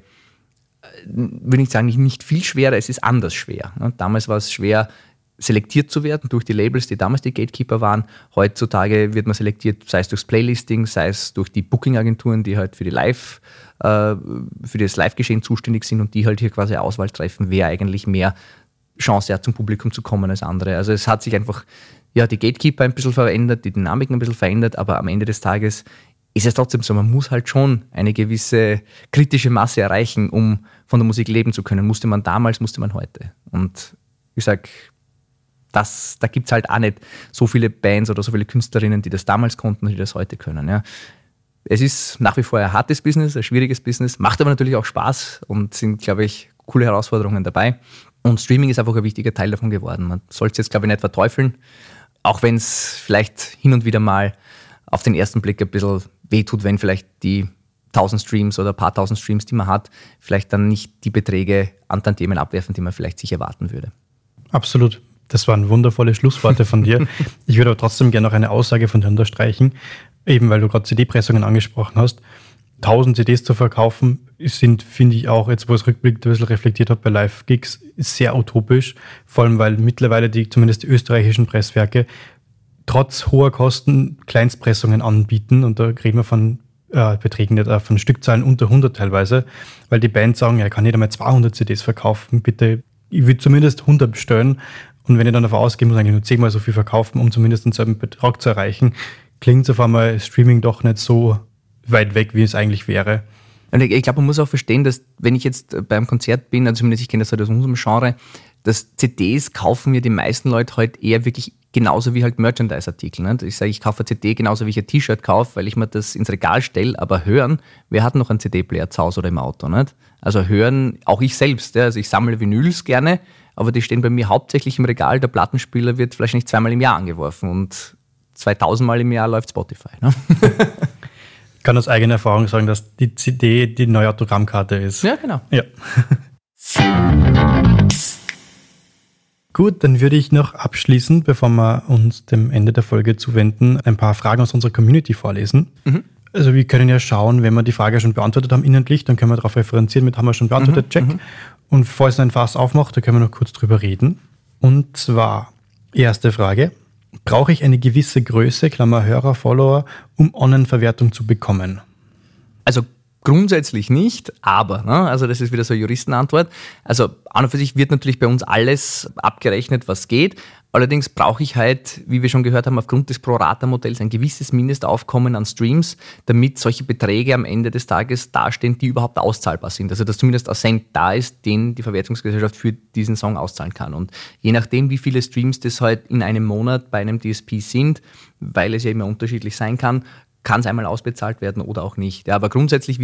würde ich sagen, nicht viel schwerer, es ist anders schwer. Damals war es schwer, selektiert zu werden durch die Labels, die damals die Gatekeeper waren. Heutzutage wird man selektiert, sei es durchs Playlisting, sei es durch die Booking-Agenturen, die halt für die Live, äh, für das Live-Geschehen zuständig sind und die halt hier quasi Auswahl treffen, wer eigentlich mehr Chance hat, zum Publikum zu kommen als andere. Also es hat sich einfach ja, die Gatekeeper ein bisschen verändert, die Dynamiken ein bisschen verändert, aber am Ende des Tages ist es trotzdem so, man muss halt schon eine gewisse kritische Masse erreichen, um von der Musik leben zu können. Musste man damals, musste man heute. Und ich sage, das, da gibt es halt auch nicht so viele Bands oder so viele Künstlerinnen, die das damals konnten und die das heute können. Ja. Es ist nach wie vor ein hartes Business, ein schwieriges Business, macht aber natürlich auch Spaß und sind, glaube ich, coole Herausforderungen dabei. Und Streaming ist einfach ein wichtiger Teil davon geworden. Man soll es jetzt, glaube ich, nicht verteufeln, auch wenn es vielleicht hin und wieder mal auf den ersten Blick ein bisschen wehtut, wenn vielleicht die tausend Streams oder ein paar tausend Streams, die man hat, vielleicht dann nicht die Beträge an Tantiemen abwerfen, die man vielleicht sich erwarten würde. Absolut. Das waren wundervolle Schlussworte von dir. Ich würde aber trotzdem gerne noch eine Aussage von dir unterstreichen, eben weil du gerade C D-Pressungen angesprochen hast. tausend C Ds zu verkaufen sind, finde ich auch, jetzt wo es rückblickend ein bisschen reflektiert hat bei Live-Gigs, sehr utopisch. Vor allem, weil mittlerweile die, zumindest die österreichischen Presswerke, trotz hoher Kosten Kleinstpressungen anbieten. Und da reden wir von äh, Beträgen, äh, von Stückzahlen unter hundert teilweise, weil die Bands sagen, ja, ich kann nicht einmal zweihundert C Ds verkaufen, bitte, ich will zumindest hundert bestellen. Und wenn ich dann davon ausgehe, muss ich eigentlich nur zehnmal so viel verkaufen, um zumindest denselben Betrag zu erreichen, klingt es auf einmal Streaming doch nicht so weit weg, wie es eigentlich wäre. Und ich, ich glaube, man muss auch verstehen, dass wenn ich jetzt beim Konzert bin, also zumindest ich kenne das halt aus unserem Genre, dass C Ds kaufen mir die meisten Leute halt eher wirklich genauso wie halt Merchandise-Artikel. Ne? Ich sage, ich kaufe ein C D genauso wie ich ein T-Shirt kaufe, weil ich mir das ins Regal stelle, aber hören, wer hat noch einen C D-Player zu Hause oder im Auto? Nicht? Also hören, auch ich selbst, ja? Also ich sammle Vinyls gerne, aber die stehen bei mir hauptsächlich im Regal, der Plattenspieler wird vielleicht nicht zweimal im Jahr angeworfen und zweitausend Mal im Jahr läuft Spotify. Ne? Ich kann aus eigener Erfahrung sagen, dass die C D die neue Autogrammkarte ist. Ja, genau. Ja. Gut, dann würde ich noch abschließend, bevor wir uns dem Ende der Folge zuwenden, ein paar Fragen aus unserer Community vorlesen. Mhm. Also wir können ja schauen, wenn wir die Frage schon beantwortet haben inhaltlich, dann können wir darauf referenzieren mit, haben wir schon beantwortet, mhm. check. Mhm. Und bevor es ein Fass aufmacht, da können wir noch kurz drüber reden. Und zwar, erste Frage, brauche ich eine gewisse Größe, Klammer Hörer, Follower, um Online-Verwertung zu bekommen? Also grundsätzlich nicht, aber, ne, also das ist wieder so eine Juristenantwort. Also an und für sich wird natürlich bei uns alles abgerechnet, was geht. Allerdings brauche ich halt, wie wir schon gehört haben, aufgrund des Pro-Rata-Modells ein gewisses Mindestaufkommen an Streams, damit solche Beträge am Ende des Tages dastehen, die überhaupt auszahlbar sind. Also dass zumindest ein Cent da ist, den die Verwertungsgesellschaft für diesen Song auszahlen kann. Und je nachdem, wie viele Streams das halt in einem Monat bei einem D S P sind, weil es ja immer unterschiedlich sein kann, kann es einmal ausbezahlt werden oder auch nicht. Ja, aber grundsätzlich, wir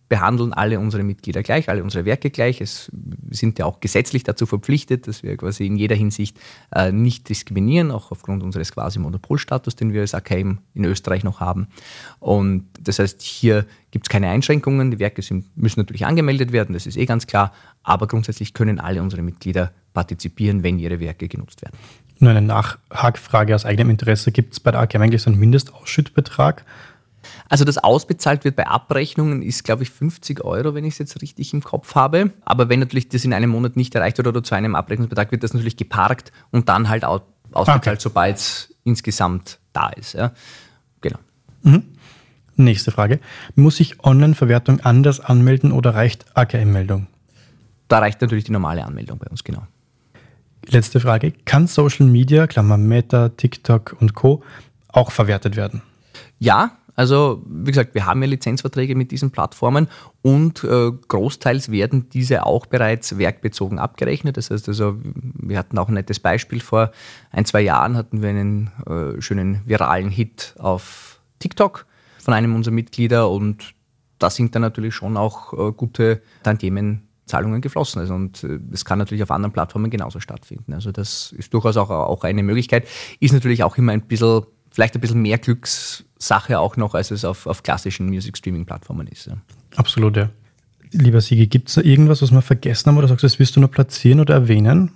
behandeln alle unsere Mitglieder gleich, alle unsere Werke gleich. Es sind ja auch gesetzlich dazu verpflichtet, dass wir quasi in jeder Hinsicht äh, nicht diskriminieren, auch aufgrund unseres quasi Monopolstatus, den wir als A K M in Österreich noch haben. Und das heißt, hier gibt es keine Einschränkungen. Die Werke sind, müssen natürlich angemeldet werden, das ist eh ganz klar, aber grundsätzlich können alle unsere Mitglieder partizipieren, wenn ihre Werke genutzt werden. Nur eine Nachhackfrage aus eigenem Interesse. Gibt es bei der A K M eigentlich so einen Mindestausschüttbetrag? Also das ausbezahlt wird bei Abrechnungen ist, glaube ich, fünfzig Euro, wenn ich es jetzt richtig im Kopf habe. Aber wenn natürlich das in einem Monat nicht erreicht wird oder zu einem Abrechnungsbetrag, wird das natürlich geparkt und dann halt ausbezahlt, okay, sobald es insgesamt da ist. Ja. Genau. Mhm. Nächste Frage. Muss ich Online-Verwertung anders anmelden oder reicht A K M-Meldung? Da reicht natürlich die normale Anmeldung bei uns, genau. Letzte Frage. Kann Social Media, Klammer Meta, TikTok und Co. auch verwertet werden? Ja, also wie gesagt, wir haben ja Lizenzverträge mit diesen Plattformen und äh, großteils werden diese auch bereits werkbezogen abgerechnet. Das heißt also, wir hatten auch ein nettes Beispiel. Vor ein, zwei Jahren hatten wir einen äh, schönen viralen Hit auf TikTok von einem unserer Mitglieder und da sind dann natürlich schon auch äh, gute Tantiemenzahlungen geflossen. Also, und äh, das kann natürlich auf anderen Plattformen genauso stattfinden. Also das ist durchaus auch, auch eine Möglichkeit. Ist natürlich auch immer ein bisschen, vielleicht ein bisschen mehr Glückssache auch noch, als es auf, auf klassischen Music-Streaming-Plattformen ist. Ja. Absolut, ja. Lieber Sigi, gibt es da irgendwas, was wir vergessen haben oder sagst du, das willst du nur platzieren oder erwähnen?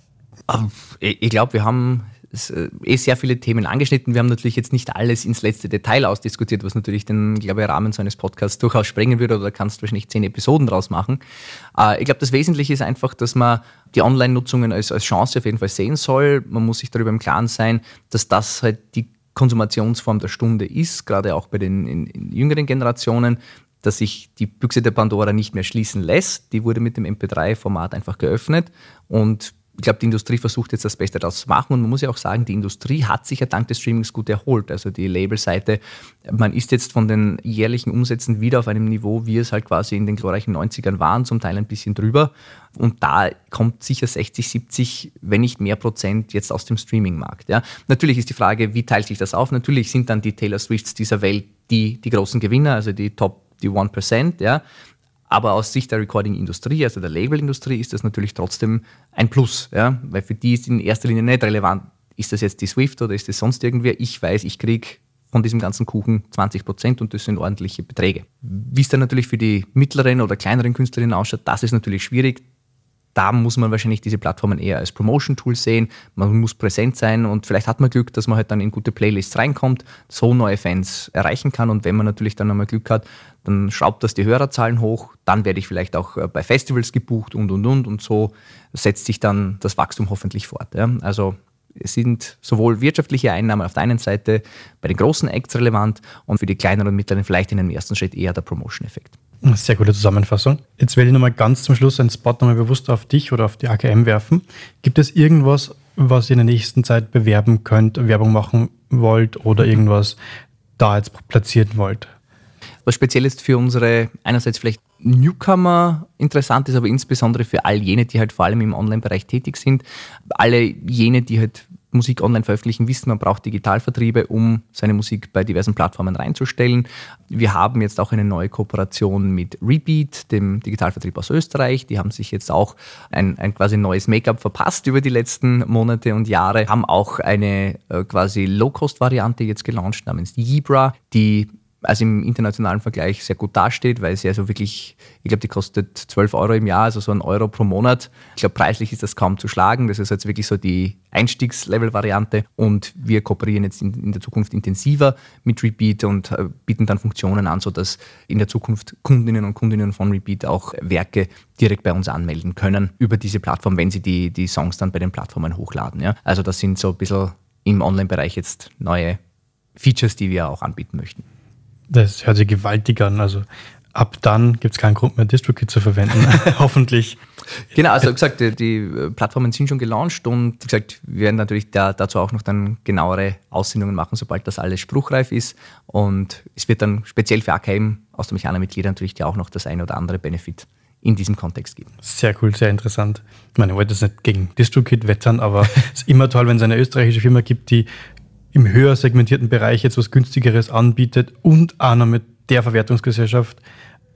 Ich glaube, wir haben eh sehr viele Themen angeschnitten. Wir haben natürlich jetzt nicht alles ins letzte Detail ausdiskutiert, was natürlich den, glaube ich, Rahmen so eines Podcasts durchaus sprengen würde, oder kannst du wahrscheinlich zehn Episoden draus machen. Ich glaube, das Wesentliche ist einfach, dass man die Online-Nutzungen als, als Chance auf jeden Fall sehen soll. Man muss sich darüber im Klaren sein, dass das halt die Konsumationsform der Stunde ist, gerade auch bei den in, in jüngeren Generationen, dass sich die Büchse der Pandora nicht mehr schließen lässt. Die wurde mit dem M P drei Format einfach geöffnet und ich glaube, die Industrie versucht jetzt das Beste daraus zu machen und man muss ja auch sagen, die Industrie hat sich ja dank des Streamings gut erholt. Also die Labelseite, man ist jetzt von den jährlichen Umsätzen wieder auf einem Niveau, wie es halt quasi in den glorreichen neunzigern waren, zum Teil ein bisschen drüber. Und da kommt sicher sechzig, siebzig, wenn nicht mehr Prozent jetzt aus dem Streaming-Markt. Ja. Natürlich ist die Frage, wie teilt sich das auf? Natürlich sind dann die Taylor Swifts dieser Welt die, die großen Gewinner, also die Top, die one percent, ja. Aber aus Sicht der Recording-Industrie, also der Label-Industrie, ist das natürlich trotzdem ein Plus, ja? Weil für die ist in erster Linie nicht relevant, ist das jetzt die Swift oder ist das sonst irgendwer. Ich weiß, ich kriege von diesem ganzen Kuchen zwanzig Prozent und das sind ordentliche Beträge. Wie es dann natürlich für die mittleren oder kleineren Künstlerinnen ausschaut, das ist natürlich schwierig. Da muss man wahrscheinlich diese Plattformen eher als Promotion-Tool sehen. Man muss präsent sein und vielleicht hat man Glück, dass man halt dann in gute Playlists reinkommt, so neue Fans erreichen kann. Und wenn man natürlich dann einmal Glück hat, dann schraubt das die Hörerzahlen hoch. Dann werde ich vielleicht auch bei Festivals gebucht und, und, und. Und so setzt sich dann das Wachstum hoffentlich fort. Ja. Also es sind sowohl wirtschaftliche Einnahmen auf der einen Seite bei den großen Acts relevant und für die kleineren und mittleren vielleicht in einem ersten Schritt eher der Promotion-Effekt. Sehr gute Zusammenfassung. Jetzt werde ich nochmal ganz zum Schluss einen Spot nochmal bewusst auf dich oder auf die A K M werfen. Gibt es irgendwas, was ihr in der nächsten Zeit bewerben könnt, Werbung machen wollt oder irgendwas da jetzt platzieren wollt? Was speziell ist für unsere, einerseits vielleicht Newcomer interessant ist, aber insbesondere für all jene, die halt vor allem im Online-Bereich tätig sind. Alle jene, die halt Musik online veröffentlichen, wissen, man braucht Digitalvertriebe, um seine Musik bei diversen Plattformen reinzustellen. Wir haben jetzt auch eine neue Kooperation mit Repeat, dem Digitalvertrieb aus Österreich. Die haben sich jetzt auch ein, ein quasi neues Make-up verpasst über die letzten Monate und Jahre, haben auch eine äh, quasi Low-Cost-Variante jetzt gelauncht namens Libra, die also im internationalen Vergleich sehr gut dasteht, weil sie also wirklich, ich glaube, die kostet zwölf Euro im Jahr, also so ein Euro pro Monat. Ich glaube, preislich ist das kaum zu schlagen. Das ist jetzt wirklich so die Einstiegslevel-Variante und wir kooperieren jetzt in, in der Zukunft intensiver mit Repeat und äh, bieten dann Funktionen an, sodass in der Zukunft Kundinnen und Kundinnen von Repeat auch Werke direkt bei uns anmelden können über diese Plattform, wenn sie die, die Songs dann bei den Plattformen hochladen. Ja? Also das sind so ein bisschen im Online-Bereich jetzt neue Features, die wir auch anbieten möchten. Das hört sich gewaltig an. Also ab dann gibt es keinen Grund mehr, DistroKid zu verwenden. Hoffentlich. Genau, also wie gesagt, die, die Plattformen sind schon gelauncht und wie gesagt, wir werden natürlich da, dazu auch noch dann genauere Aussendungen machen, sobald das alles spruchreif ist. Und es wird dann speziell für A K M aus der Mechana-Mitglieder natürlich auch noch das eine oder andere Benefit in diesem Kontext geben. Sehr cool, sehr interessant. Ich meine, ich wollte das nicht gegen DistroKid wettern, aber es ist immer toll, wenn es eine österreichische Firma gibt, die im höher segmentierten Bereich jetzt was Günstigeres anbietet und auch noch mit der Verwertungsgesellschaft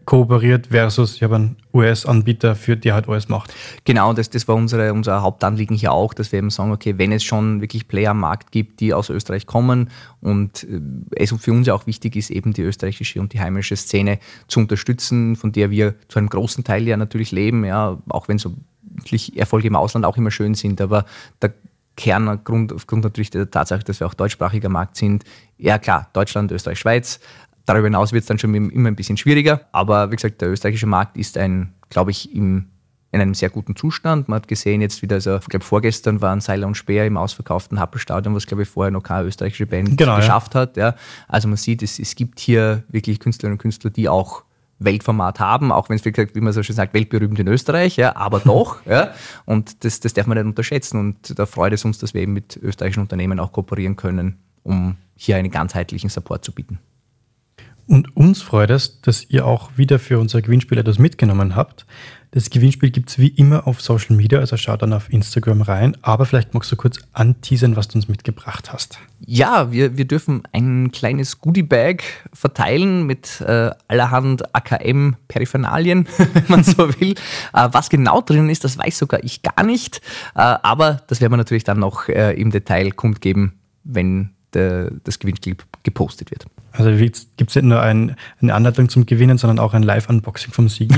kooperiert versus ich habe einen U S-Anbieter, für der halt alles macht. Genau, das, das war unsere, unser Hauptanliegen hier auch, dass wir eben sagen, okay, wenn es schon wirklich Player am Markt gibt, die aus Österreich kommen und es für uns ja auch wichtig ist, eben die österreichische und die heimische Szene zu unterstützen, von der wir zu einem großen Teil ja natürlich leben, ja, auch wenn so Erfolge im Ausland auch immer schön sind, aber der Kerngrund, aufgrund natürlich der Tatsache, dass wir auch deutschsprachiger Markt sind, ja klar, Deutschland, Österreich, Schweiz. Darüber hinaus wird es dann schon immer ein bisschen schwieriger. Aber wie gesagt, der österreichische Markt ist ein, glaube ich, im, in einem sehr guten Zustand. Man hat gesehen, jetzt wieder, also ich glaube vorgestern waren Seiler und Speer im ausverkauften Happelstadion, was glaube ich vorher noch keine österreichische Band genau, geschafft ja. hat. Ja. Also man sieht, es, es gibt hier wirklich Künstlerinnen und Künstler, die auch Weltformat haben, auch wenn es, wie man so schön sagt, weltberühmt in Österreich, ja, aber doch. Ja. Und das, das darf man nicht unterschätzen. Und da freut es uns, dass wir eben mit österreichischen Unternehmen auch kooperieren können, um hier einen ganzheitlichen Support zu bieten. Und uns freut es, dass ihr auch wieder für unser Gewinnspiel etwas mitgenommen habt. Das Gewinnspiel gibt es wie immer auf Social Media, also schaut dann auf Instagram rein. Aber vielleicht magst du kurz anteasern, was du uns mitgebracht hast. Ja, wir, wir dürfen ein kleines Goodie-Bag verteilen mit äh, allerhand A K M-Periphernalien, wenn man so will. Äh, was genau drin ist, das weiß sogar ich gar nicht. Äh, aber das werden wir natürlich dann noch äh, im Detail kundgeben, wenn der, das Gewinnspiel gepostet wird. Also gibt es nicht nur ein, eine Anleitung zum Gewinnen, sondern auch ein Live-Unboxing vom Sigi.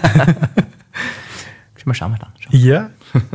Mal schauen wir dann. Schauen. Ja,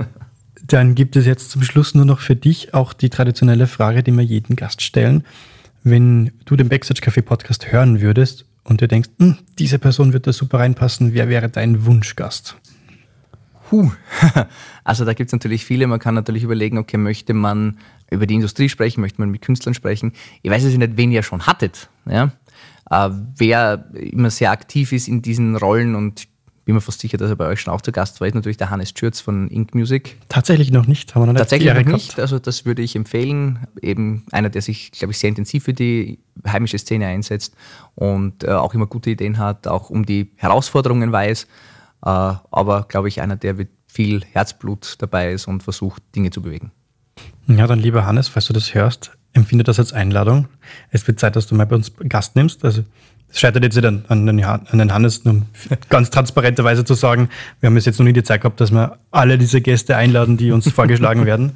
dann gibt es jetzt zum Schluss nur noch für dich auch die traditionelle Frage, die wir jedem Gast stellen. Wenn du den Backstage-Café-Podcast hören würdest und du denkst, diese Person wird da super reinpassen, wer wäre dein Wunschgast? Huh. Also da gibt es natürlich viele. Man kann natürlich überlegen, okay, möchte man über die Industrie sprechen, möchte man mit Künstlern sprechen. Ich weiß jetzt nicht, wen ihr schon hattet. Ja? Äh, wer immer sehr aktiv ist in diesen Rollen und bin mir fast sicher, dass er bei euch schon auch zu Gast war, ist natürlich der Hannes Schürz von Ink Music. Tatsächlich noch nicht, haben wir noch nicht. Tatsächlich noch nicht, also das würde ich empfehlen. Eben einer, der sich, glaube ich, sehr intensiv für die heimische Szene einsetzt und äh, auch immer gute Ideen hat, auch um die Herausforderungen weiß, äh, aber, glaube ich, einer, der mit viel Herzblut dabei ist und versucht, Dinge zu bewegen. Ja, dann lieber Hannes, falls du das hörst, empfinde das als Einladung. Es wird Zeit, dass du mal bei uns Gast nimmst, also es scheitert jetzt nicht an, an, den, an den Hannes, um ganz transparenterweise zu sagen, wir haben jetzt noch nie die Zeit gehabt, dass wir alle diese Gäste einladen, die uns vorgeschlagen werden.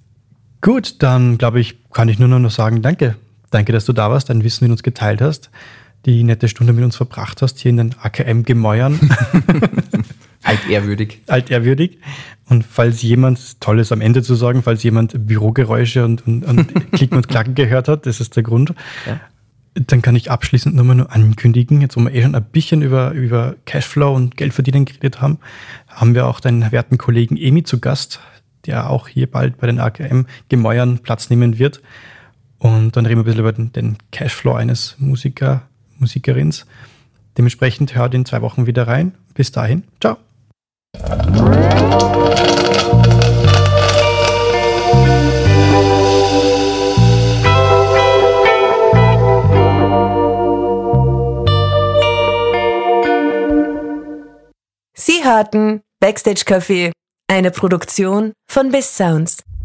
Gut, dann glaube ich, kann ich nur noch sagen, danke. Danke, dass du da warst, dein Wissen mit uns geteilt hast, die nette Stunde mit uns verbracht hast, hier in den A K M-Gemäuern. Altehrwürdig. Altehrwürdig. Und falls jemand, Tolles am Ende zu sagen, falls jemand Bürogeräusche und, und, und Klicken und Klacken gehört hat, das ist der Grund. Ja. Dann kann ich abschließend nur mal nur ankündigen, jetzt wo wir eh schon ein bisschen über, über Cashflow und Geldverdienen geredet haben, haben wir auch deinen werten Kollegen Emi zu Gast, der auch hier bald bei den A K M-Gemäuern Platz nehmen wird. Und dann reden wir ein bisschen über den, den Cashflow eines Musiker, Musikerins. Dementsprechend hört in zwei Wochen wieder rein. Bis dahin, ciao. Sie hörten Backstage Café, eine Produktion von Biss Sounds.